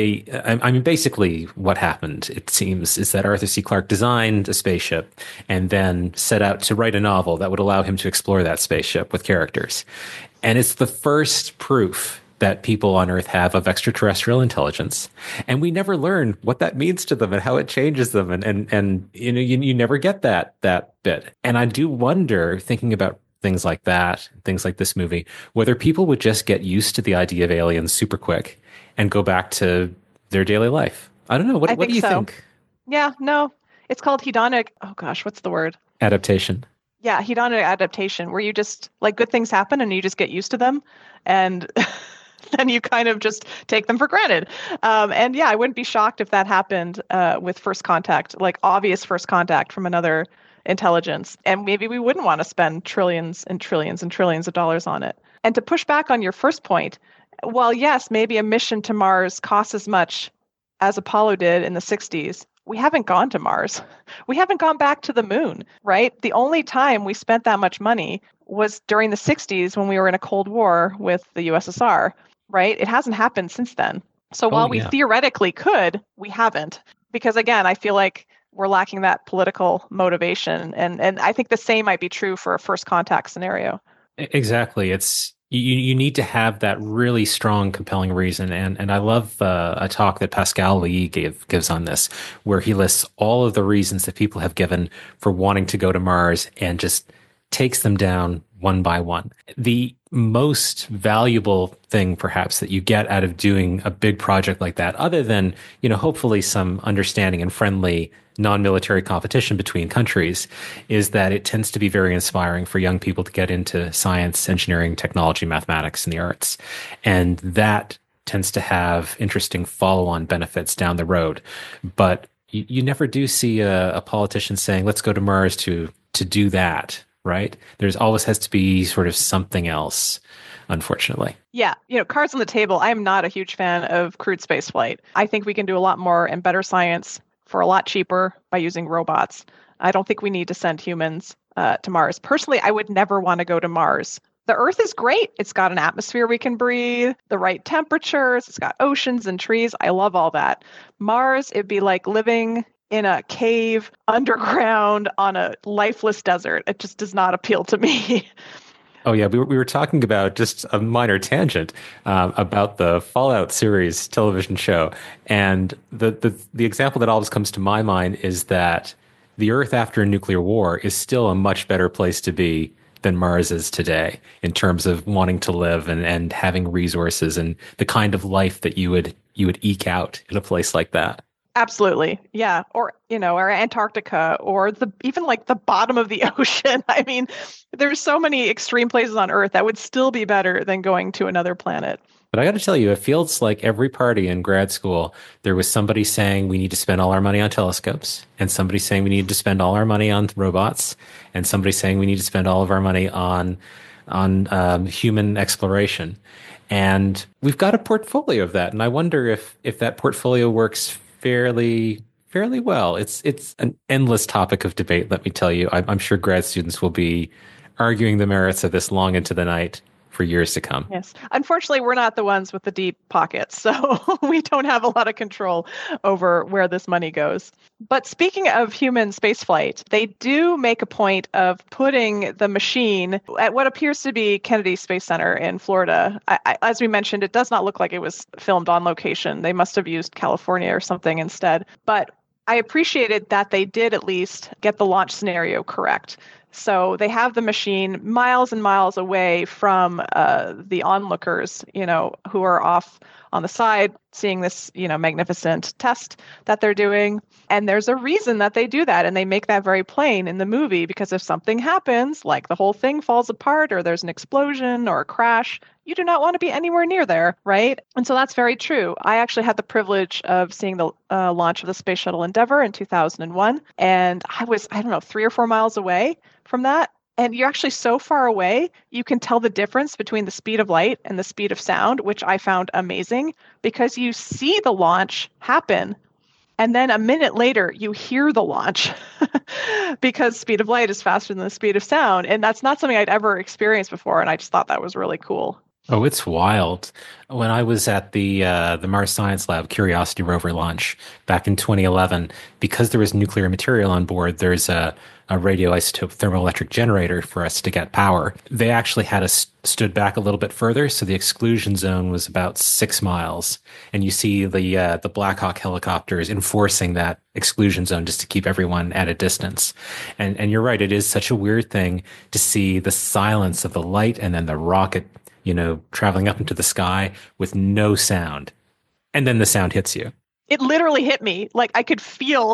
basically what happened, it seems, is that Arthur C. Clarke designed a spaceship and then set out to write a novel that would allow him to explore that spaceship with characters. And it's the first proof that people on Earth have of extraterrestrial intelligence, and we never learn what that means to them and how it changes them, and you never get that bit. And I do wonder, thinking about things like that, things like this movie, whether people would just get used to the idea of aliens super quick and go back to their daily life. I don't know. What do you think? Yeah, no, it's called hedonic. Oh gosh, what's the word? Adaptation. Yeah, hedonic adaptation, where you just good things happen and you just get used to them, and then you kind of just take them for granted. And yeah, I wouldn't be shocked if that happened with first contact, obvious first contact from another intelligence. And maybe we wouldn't want to spend trillions and trillions and trillions of dollars on it. And to push back on your first point, while yes, maybe a mission to Mars costs as much as Apollo did in the 60s, we haven't gone to Mars. We haven't gone back to the moon, right? The only time we spent that much money was during the 60s when we were in a Cold War with the USSR. Right? It hasn't happened since then. So while we theoretically could, we haven't. Because again, I feel like we're lacking that political motivation. And I think the same might be true for a first contact scenario. Exactly. It's you need to have that really strong, compelling reason. And I love a talk that Pascal Lee gives on this, where he lists all of the reasons that people have given for wanting to go to Mars and just takes them down one by one. The most valuable thing, perhaps, that you get out of doing a big project like that, other than, hopefully some understanding and friendly non-military competition between countries, is that it tends to be very inspiring for young people to get into science, engineering, technology, mathematics, and the arts. And that tends to have interesting follow-on benefits down the road. But you never do see a politician saying, let's go to Mars to do that. Right? There's always has to be sort of something else, unfortunately. Yeah. Cards on the table. I'm not a huge fan of crewed spaceflight. I think we can do a lot more and better science for a lot cheaper by using robots. I don't think we need to send humans to Mars. Personally, I would never want to go to Mars. The Earth is great. It's got an atmosphere we can breathe, the right temperatures. It's got oceans and trees. I love all that. Mars, it'd be like living in a cave underground on a lifeless desert. It just does not appeal to me. Oh yeah, we were talking about, just a minor tangent, about the Fallout series television show, and the example that always comes to my mind is that the Earth after a nuclear war is still a much better place to be than Mars is today, in terms of wanting to live and having resources and the kind of life that you would eke out in a place like that. Absolutely. Yeah. Or, or Antarctica or even like the bottom of the ocean. I mean, there's so many extreme places on Earth that would still be better than going to another planet. But I got to tell you, it feels like every party in grad school, there was somebody saying we need to spend all our money on telescopes, and somebody saying we need to spend all our money on robots, and somebody saying we need to spend all of our money on human exploration. And we've got a portfolio of that, and I wonder if that portfolio works fairly well. It's an endless topic of debate. Let me tell you, I'm sure grad students will be arguing the merits of this long into the night for years to come. Yes. Unfortunately, we're not the ones with the deep pockets, so we don't have a lot of control over where this money goes. But speaking of human spaceflight, they do make a point of putting the machine at what appears to be Kennedy Space Center in Florida. As we mentioned, it does not look like it was filmed on location. They must have used California or something instead. But I appreciated that they did at least get the launch scenario correct. So they have the machine miles and miles away from the onlookers, who are off on the side seeing this, magnificent test that they're doing. And there's a reason that they do that. And they make that very plain in the movie, because if something happens, like the whole thing falls apart or there's an explosion or a crash, you do not want to be anywhere near there, right? And so that's very true. I actually had the privilege of seeing the launch of the Space Shuttle Endeavour in 2001. And I was, 3 or 4 miles away from that. And you're actually so far away, you can tell the difference between the speed of light and the speed of sound, which I found amazing, because you see the launch happen. And then a minute later, you hear the launch because speed of light is faster than the speed of sound. And that's not something I'd ever experienced before. And I just thought that was really cool. Oh, it's wild. When I was at the Mars Science Lab Curiosity rover launch back in 2011, because there was nuclear material on board, there's a radioisotope thermoelectric generator for us to get power. They actually had us stood back a little bit further, so the exclusion zone was about 6 miles, and you see the Black Hawk helicopters enforcing that exclusion zone just to keep everyone at a distance. And you're right, it is such a weird thing to see the silence of the light and then the rocket, traveling up into the sky with no sound, and then the sound hits you. It literally hit me. Like I could feel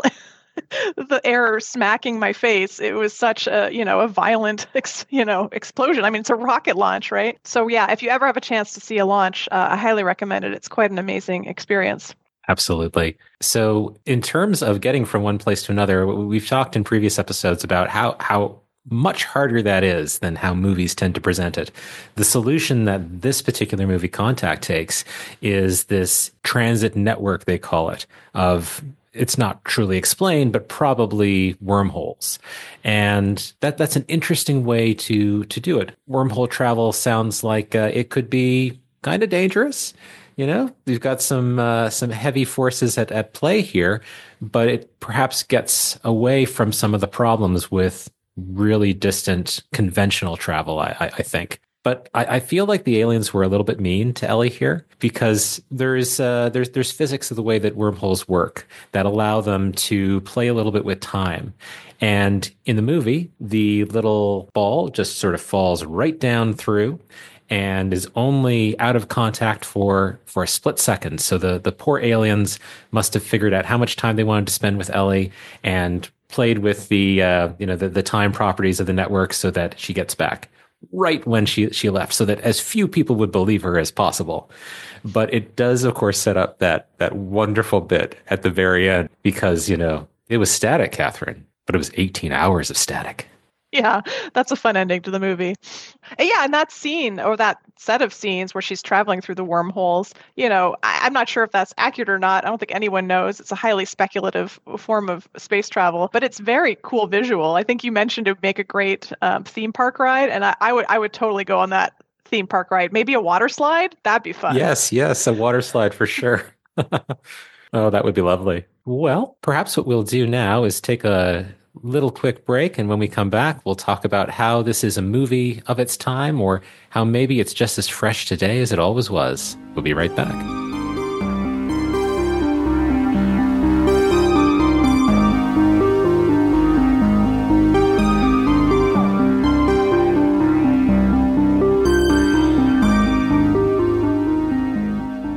the air smacking my face. It was such a violent, explosion. I mean, it's a rocket launch, right? So yeah, if you ever have a chance to see a launch, I highly recommend it. It's quite an amazing experience. Absolutely. So in terms of getting from one place to another, we've talked in previous episodes about how much harder that is than how movies tend to present it. The solution that this particular movie, Contact, takes is this transit network, they call it, of, it's not truly explained, but probably wormholes. And that's an interesting way to do it. Wormhole travel sounds like it could be kind of dangerous. We've got some heavy forces at play here, but it perhaps gets away from some of the problems with really distant conventional travel, I think. But I feel like the aliens were a little bit mean to Ellie here, because there's physics of the way that wormholes work that allow them to play a little bit with time. And in the movie, the little ball just sort of falls right down through and is only out of contact for a split second. So the poor aliens must have figured out how much time they wanted to spend with Ellie and played with the time properties of the network so that she gets back right when she left, so that as few people would believe her as possible. But it does, of course, set up that wonderful bit at the very end, because, it was static, Catherine, but it was 18 hours of static. Yeah, that's a fun ending to the movie. Yeah, and that scene, or that set of scenes where she's traveling through the wormholes, I'm not sure if that's accurate or not. I don't think anyone knows. It's a highly speculative form of space travel, but it's very cool visual. I think you mentioned it would make a great theme park ride, and I would totally go on that theme park ride. Maybe a water slide? That'd be fun. Yes, a water slide for sure. Oh, that would be lovely. Well, perhaps what we'll do now is take a little quick break, and when we come back, we'll talk about how this is a movie of its time, or how maybe it's just as fresh today as it always was. We'll be right back. All right,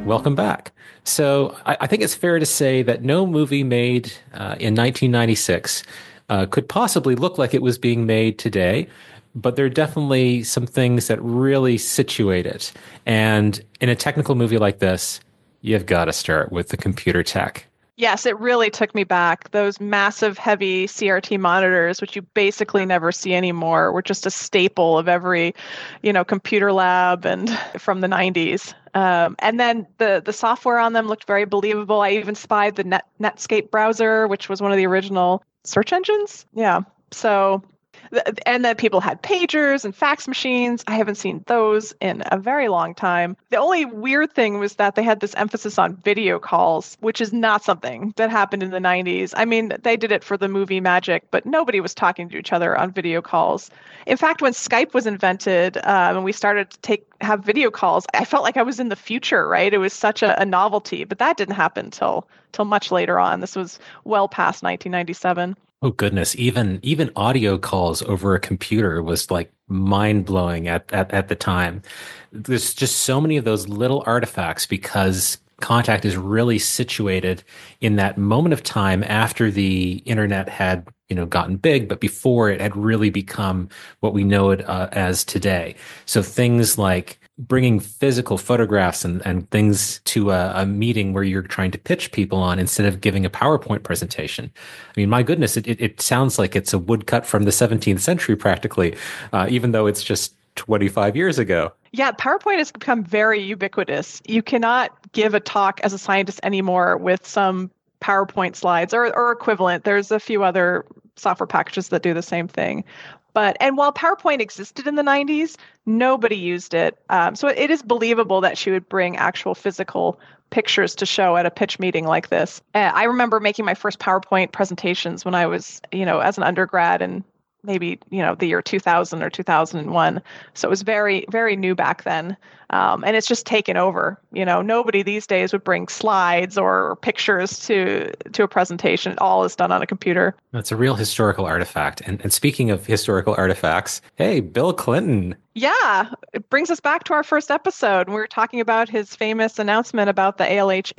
Welcome back. So I think it's fair to say that no movie made in 1996 could possibly look like it was being made today, but there are definitely some things that really situate it. And in a technical movie like this, you've got to start with the computer tech. Yes, it really took me back. Those massive, heavy CRT monitors, which you basically never see anymore, were just a staple of every, computer lab and from the 90s. And then the software on them looked very believable. I even spied the Netscape browser, which was one of the original search engines. Yeah. So, and then people had pagers and fax machines. I haven't seen those in a very long time. The only weird thing was that they had this emphasis on video calls, which is not something that happened in the 90s. I mean, they did it for the movie magic, but nobody was talking to each other on video calls. In fact, when Skype was invented and we started to have video calls, I felt like I was in the future, right? It was such a novelty, but that didn't happen till much later on. This was well past 1997. Oh goodness, even audio calls over a computer was like mind blowing at the time. There's just so many of those little artifacts because contact is really situated in that moment of time after the internet had, gotten big, but before it had really become what we know it as today. So things like bringing physical photographs and things to a meeting where you're trying to pitch people on instead of giving a PowerPoint presentation. I mean, my goodness, it sounds like it's a woodcut from the 17th century practically, even though it's just 25 years ago. Yeah, PowerPoint has become very ubiquitous. You cannot give a talk as a scientist anymore with some PowerPoint slides or equivalent. There's a few other software packages that do the same thing. And while PowerPoint existed in the 90s, nobody used it. So it is believable that she would bring actual physical pictures to show at a pitch meeting like this. I remember making my first PowerPoint presentations when I was, as an undergrad and maybe, the year 2000 or 2001. So it was very, very new back then. And it's just taken over. Nobody these days would bring slides or pictures to a presentation. It all is done on a computer. It's a real historical artifact. And speaking of historical artifacts, hey, Bill Clinton. Yeah, it brings us back to our first episode. We were talking about his famous announcement about the ALH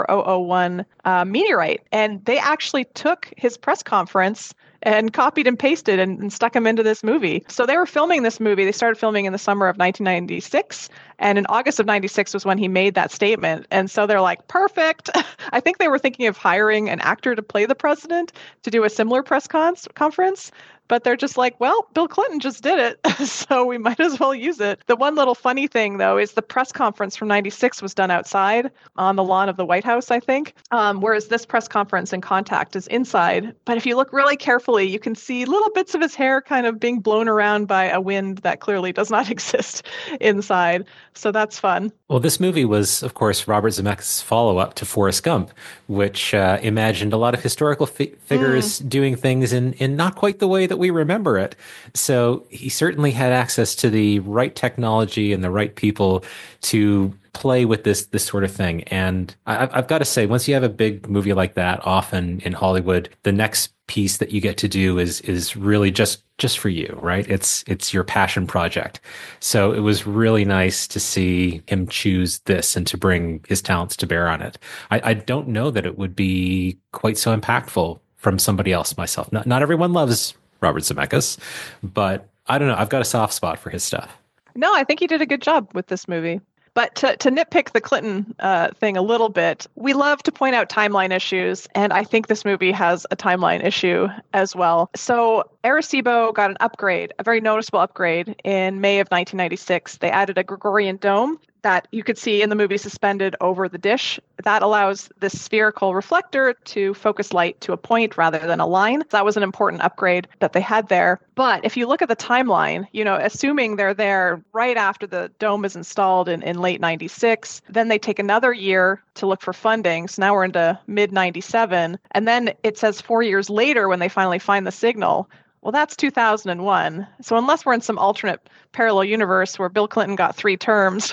84001 meteorite. And they actually took his press conference and copied and pasted and stuck him into this movie. So they were filming this movie. They started filming in the summer of 1996. And in August of 96 was when he made that statement. And so they're like, perfect. I think they were thinking of hiring an actor to play the president to do a similar press conference. But they're just like, well, Bill Clinton just did it, so we might as well use it. The one little funny thing, though, is the press conference from 96 was done outside on the lawn of the White House, I think, whereas this press conference in Contact is inside. But if you look really carefully, you can see little bits of his hair kind of being blown around by a wind that clearly does not exist inside. So that's fun. Well, this movie was, of course, Robert Zemeckis' follow-up to Forrest Gump, which imagined a lot of historical figures doing things in not quite the way that we remember it. So he certainly had access to the right technology and the right people to play with this sort of thing. And I've got to say, once you have a big movie like that, often in Hollywood, the next piece that you get to do is really just for you, right? It's your passion project. So it was really nice to see him choose this and to bring his talents to bear on it. I don't know that it would be quite so impactful from somebody else myself. Not everyone loves Robert Zemeckis, but I don't know. I've got a soft spot for his stuff. No, I think he did a good job with this movie. But to nitpick the Clinton thing a little bit, we love to point out timeline issues, and I think this movie has a timeline issue as well. So Arecibo got an upgrade, a very noticeable upgrade, in May of 1996. They added a Gregorian dome that you could see in the movie suspended over the dish. That allows this spherical reflector to focus light to a point rather than a line. That was an important upgrade that they had there. But if you look at the timeline, assuming they're there right after the dome is installed in late 96, then they take another year to look for funding. So now we're into mid 97. And then it says 4 years later when they finally find the signal. Well, that's 2001. So unless we're in some alternate parallel universe where Bill Clinton got 3 terms,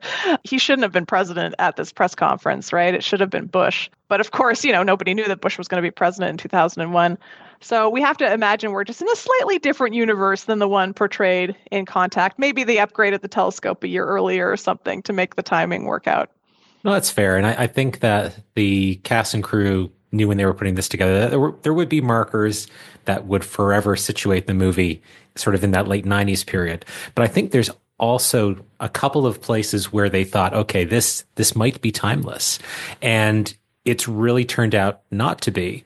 he shouldn't have been president at this press conference, right? It should have been Bush. But of course, nobody knew that Bush was going to be president in 2001. So we have to imagine we're just in a slightly different universe than the one portrayed in Contact. Maybe they upgraded the telescope a year earlier or something to make the timing work out. No, that's fair. And I think that the cast and crew knew when they were putting this together that there would be markers that would forever situate the movie sort of in that late 90s period. But I think there's also a couple of places where they thought, okay, this might be timeless. And it's really turned out not to be.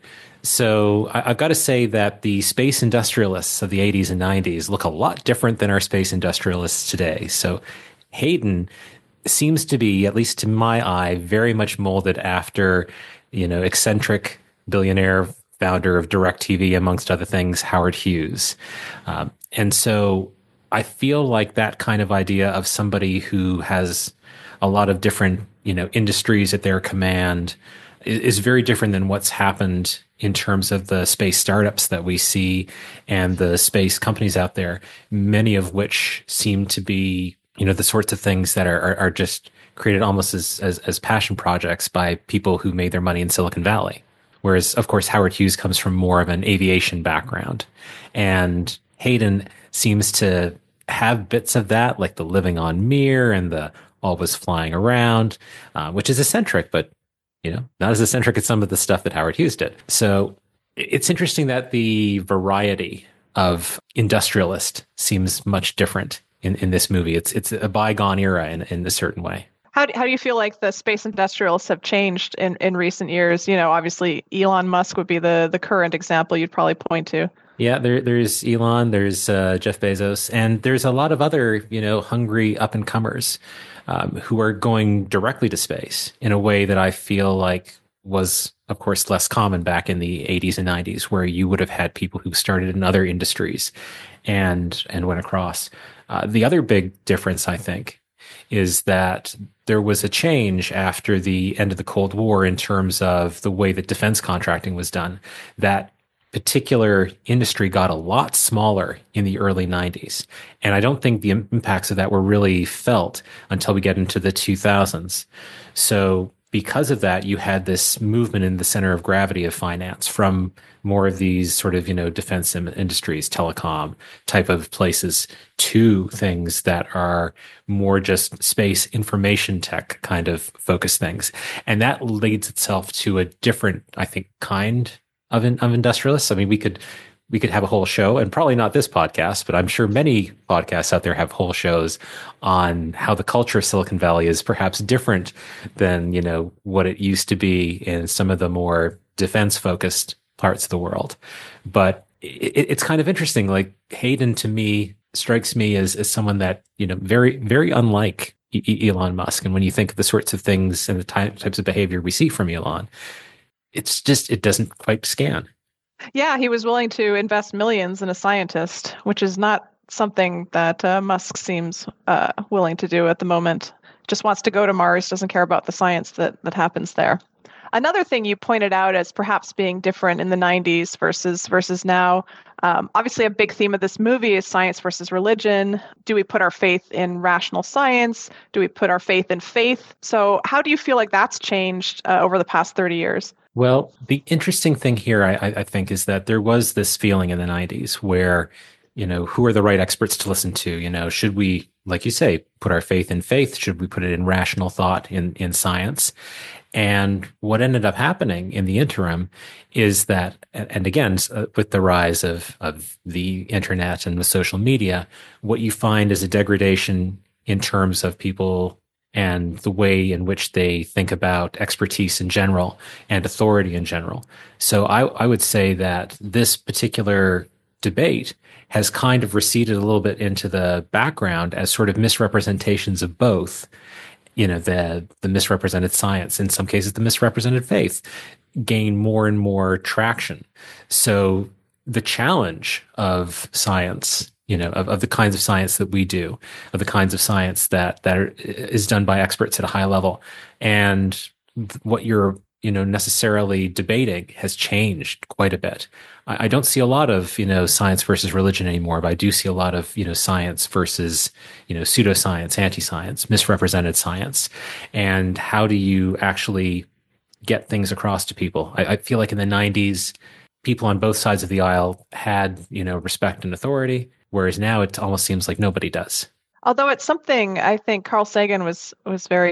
So I've got to say that the space industrialists of the 80s and 90s look a lot different than our space industrialists today. So Hayden seems to be, at least to my eye, very much molded after, eccentric billionaire founder of DirecTV, amongst other things, Howard Hughes. And so I feel like that kind of idea of somebody who has a lot of different, industries at their command is very different than what's happened in terms of the space startups that we see and the space companies out there, many of which seem to be, the sorts of things that are just created almost as passion projects by people who made their money in Silicon Valley. Whereas, of course, Howard Hughes comes from more of an aviation background. And Hayden seems to have bits of that, like the living on Mir and the always flying around, which is eccentric, but not as eccentric as some of the stuff that Howard Hughes did. So it's interesting that the variety of industrialist seems much different in this movie. It's a bygone era in a certain way. How do you feel like the space industrialists have changed in recent years? Obviously Elon Musk would be the current example you'd probably point to. Yeah, there's Elon, there's Jeff Bezos, and there's a lot of other, hungry up and comers who are going directly to space in a way that I feel like was, of course, less common back in the 80s and 90s, where you would have had people who started in other industries and went across. The other big difference, I think, is that there was a change after the end of the Cold War in terms of the way that defense contracting was done. That particular industry got a lot smaller in the early 90s. And I don't think the impacts of that were really felt until we get into the 2000s. So because of that, you had this movement in the center of gravity of finance from more of these sort of, defense industries, telecom type of places, to things that are more just space information tech kind of focused things. And that leads itself to a different, I think, kind of industrialists. I mean, we could have a whole show, and probably not this podcast, but I'm sure many podcasts out there have whole shows on how the culture of Silicon Valley is perhaps different than, what it used to be in some of the more defense focused parts of the world. But it's kind of interesting. Like Hayden, to me, strikes me as someone that, very, very unlike Elon Musk. And when you think of the sorts of things and the types of behavior we see from Elon, it's just, it doesn't quite scan. Yeah, he was willing to invest millions in a scientist, which is not something that Musk seems willing to do at the moment. Just wants to go to Mars, doesn't care about the science that happens there. Another thing you pointed out as perhaps being different in the 90s versus now, obviously a big theme of this movie is science versus religion. Do we put our faith in rational science? Do we put our faith in faith? So how do you feel like that's changed over the past 30 years? Well, the interesting thing here, I think, is that there was this feeling in the 90s where, who are the right experts to listen to? Should we, like you say, put our faith in faith? Should we put it in rational thought in science? And what ended up happening in the interim is that, and again, with the rise of the internet and the social media, what you find is a degradation in terms of people and the way in which they think about expertise in general and authority in general. So I would say that this particular debate has kind of receded a little bit into the background as sort of misrepresentations of both, the misrepresented science, in some cases the misrepresented faith, gain more and more traction. So the challenge of science, of the kinds of science that we do, of the kinds of science that is done by experts at a high level, and what you're, necessarily debating has changed quite a bit. I don't see a lot of, science versus religion anymore, but I do see a lot of, science versus, pseudoscience, anti-science, misrepresented science. And how do you actually get things across to people? I feel like in the 90s, people on both sides of the aisle had, respect and authority, whereas now it almost seems like nobody does. Although it's something I think Carl Sagan was very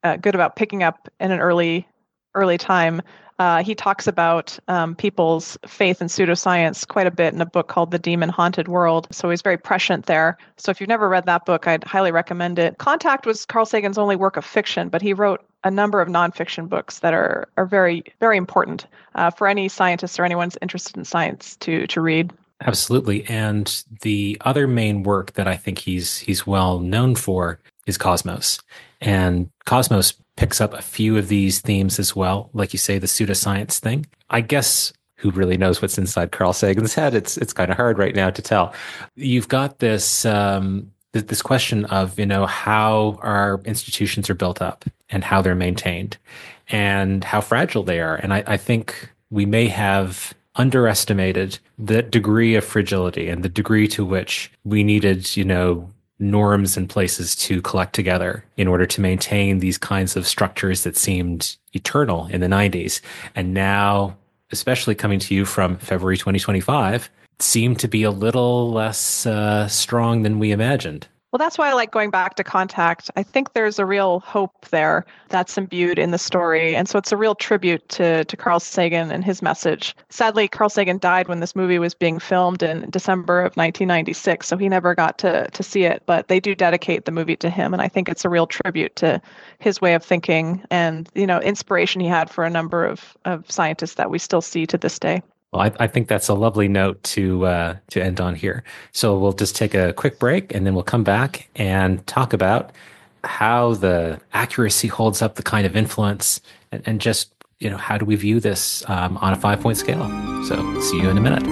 good about picking up in an early time. He talks about people's faith in pseudoscience quite a bit in a book called The Demon Haunted World. So he's very prescient there. So if you've never read that book, I'd highly recommend it. Contact was Carl Sagan's only work of fiction, but he wrote a number of nonfiction books that are very, very important for any scientist or anyone who's interested in science to read. Absolutely. And the other main work that I think he's well known for is Cosmos. And Cosmos picks up a few of these themes as well. Like you say, the pseudoscience thing. I guess who really knows what's inside Carl Sagan's head? It's kind of hard right now to tell. You've got this this question of, how our institutions are built up and how they're maintained and how fragile they are. And I think we may have underestimated the degree of fragility and the degree to which we needed, norms and places to collect together in order to maintain these kinds of structures that seemed eternal in the 90s. And now, especially coming to you from February 2025, seem to be a little less strong than we imagined. Well, that's why I like going back to Contact. I think there's a real hope there that's imbued in the story. And so it's a real tribute to Carl Sagan and his message. Sadly, Carl Sagan died when this movie was being filmed in December of 1996, so he never got to see it. But they do dedicate the movie to him, and I think it's a real tribute to his way of thinking and, inspiration he had for a number of scientists that we still see to this day. Well, I think that's a lovely note to end on here. So we'll just take a quick break, and then we'll come back and talk about how the accuracy holds up the kind of influence, and just how do we view this on a 5-point scale. So see you in a minute.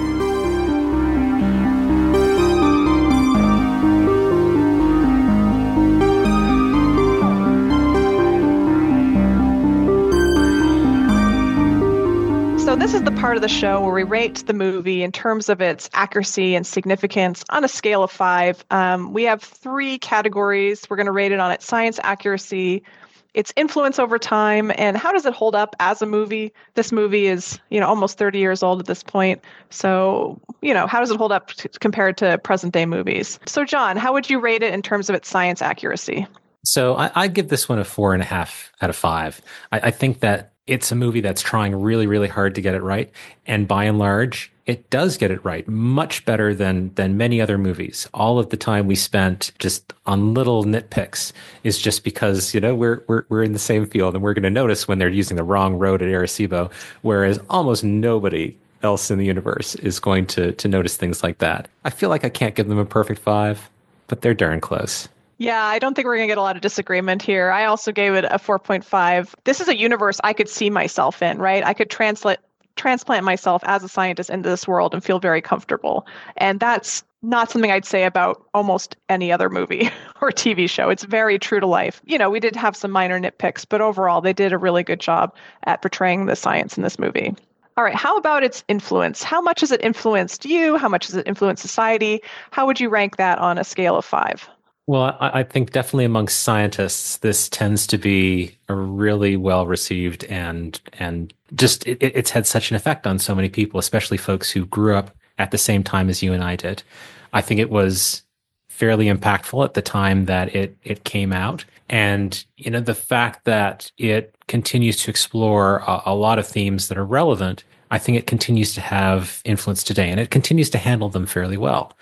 So this is the part of the show where we rate the movie in terms of its accuracy and significance on a scale of 5. We have 3 categories. We're going to rate it on its science accuracy, its influence over time, and how does it hold up as a movie. This movie is, almost 30 years old at this point. So, how does it hold up compared to present day movies? So John, how would you rate it in terms of its science accuracy? So I'd give this one a 4.5 out of 5. I think that it's a movie that's trying really, really hard to get it right. And by and large, it does get it right much better than many other movies. All of the time we spent just on little nitpicks is just because, we're in the same field, and we're going to notice when they're using the wrong road at Arecibo, whereas almost nobody else in the universe is going to notice things like that. I feel like I can't give them a perfect 5, but they're darn close. Yeah, I don't think we're going to get a lot of disagreement here. I also gave it a 4.5. This is a universe I could see myself in, right? I could transplant myself as a scientist into this world and feel very comfortable. And that's not something I'd say about almost any other movie or TV show. It's very true to life. We did have some minor nitpicks, but overall, they did a really good job at portraying the science in this movie. All right, how about its influence? How much has it influenced you? How much has it influenced society? How would you rank that on a scale of 5? Well, I think definitely amongst scientists, this tends to be a really well received and just it's had such an effect on so many people, especially folks who grew up at the same time as you and I did. I think it was fairly impactful at the time that it came out. And, the fact that it continues to explore a lot of themes that are relevant, I think it continues to have influence today, and it continues to handle them fairly well.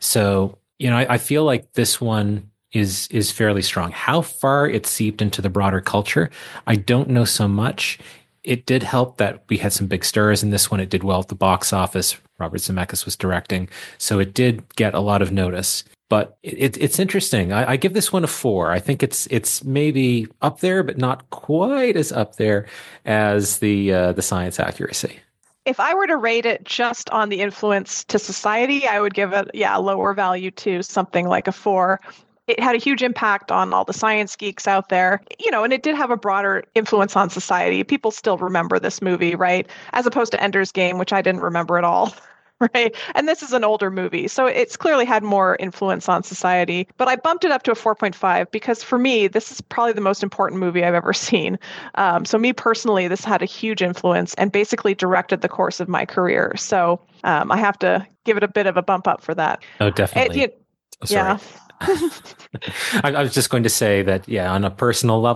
So, I feel like this one is fairly strong. How far it seeped into the broader culture, I don't know so much. It did help that we had some big stars in this one. It did well at the box office. Robert Zemeckis was directing, so it did get a lot of notice. But it's interesting. I give this one a 4. I think it's maybe up there, but not quite as up there as the science accuracy. If I were to rate it just on the influence to society, I would give it, a lower value too, something like a 4. It had a huge impact on all the science geeks out there, and it did have a broader influence on society. People still remember this movie, right? As opposed to Ender's Game, which I didn't remember at all. Right. And this is an older movie, so it's clearly had more influence on society. But I bumped it up to a 4.5 because for me, this is probably the most important movie I've ever seen. So me personally, this had a huge influence and basically directed the course of my career. So I have to give it a bit of a bump up for that. Oh, definitely. Yeah. I was just going to say that, on a personal level,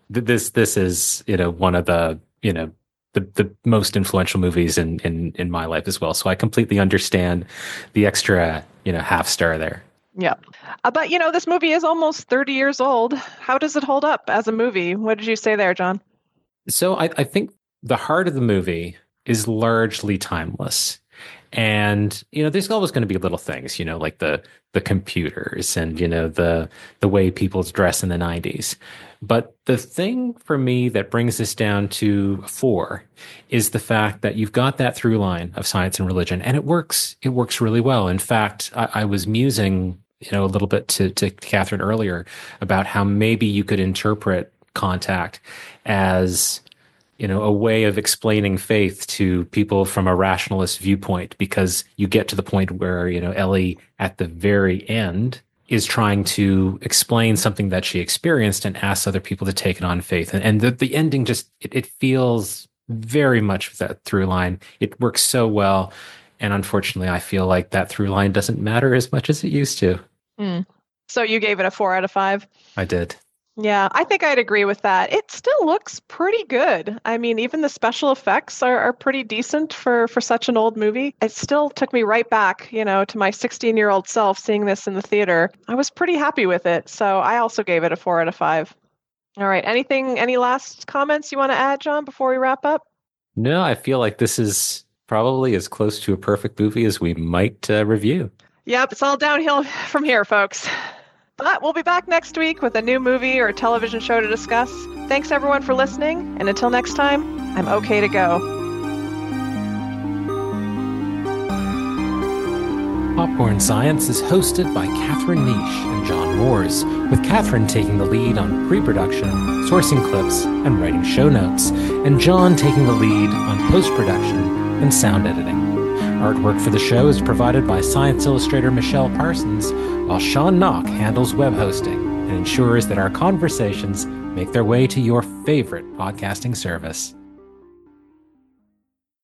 This is, one of the, the most influential movies in my life as well. So I completely understand the extra, half star there. Yeah. But, this movie is almost 30 years old. How does it hold up as a movie? What did you say there, John? So I think the heart of the movie is largely timeless. And, there's always going to be little things, like the computers and, the way people dress in the 90s. But the thing for me that brings this down to 4 is the fact that you've got that through line of science and religion, and it works really well. In fact, I was musing, a little bit to Catherine earlier about how maybe you could interpret Contact as a way of explaining faith to people from a rationalist viewpoint, because you get to the point where, Ellie at the very end is trying to explain something that she experienced and asks other people to take it on faith. And the ending just, it feels very much that through line. It works so well. And unfortunately, I feel like that through line doesn't matter as much as it used to. So you gave it a 4 out of 5? I did. Yeah, I think I'd agree with that. It still looks pretty good. I mean, even the special effects are pretty decent for such an old movie. It still took me right back, to my 16-year-old self seeing this in the theater. I was pretty happy with it. So I also gave it a 4 out of 5. All right. Any last comments you want to add, John, before we wrap up? No, I feel like this is probably as close to a perfect movie as we might review. Yep, it's all downhill from here, folks. But we'll be back next week with a new movie or television show to discuss. Thanks, everyone, for listening. And until next time, I'm okay to go. Popcorn Science is hosted by Catherine Niche and John Moores, with Catherine taking the lead on pre-production, sourcing clips, and writing show notes, and John taking the lead on post-production and sound editing. Artwork for the show is provided by science illustrator Michelle Parsons, while Sean Knock handles web hosting and ensures that our conversations make their way to your favorite podcasting service.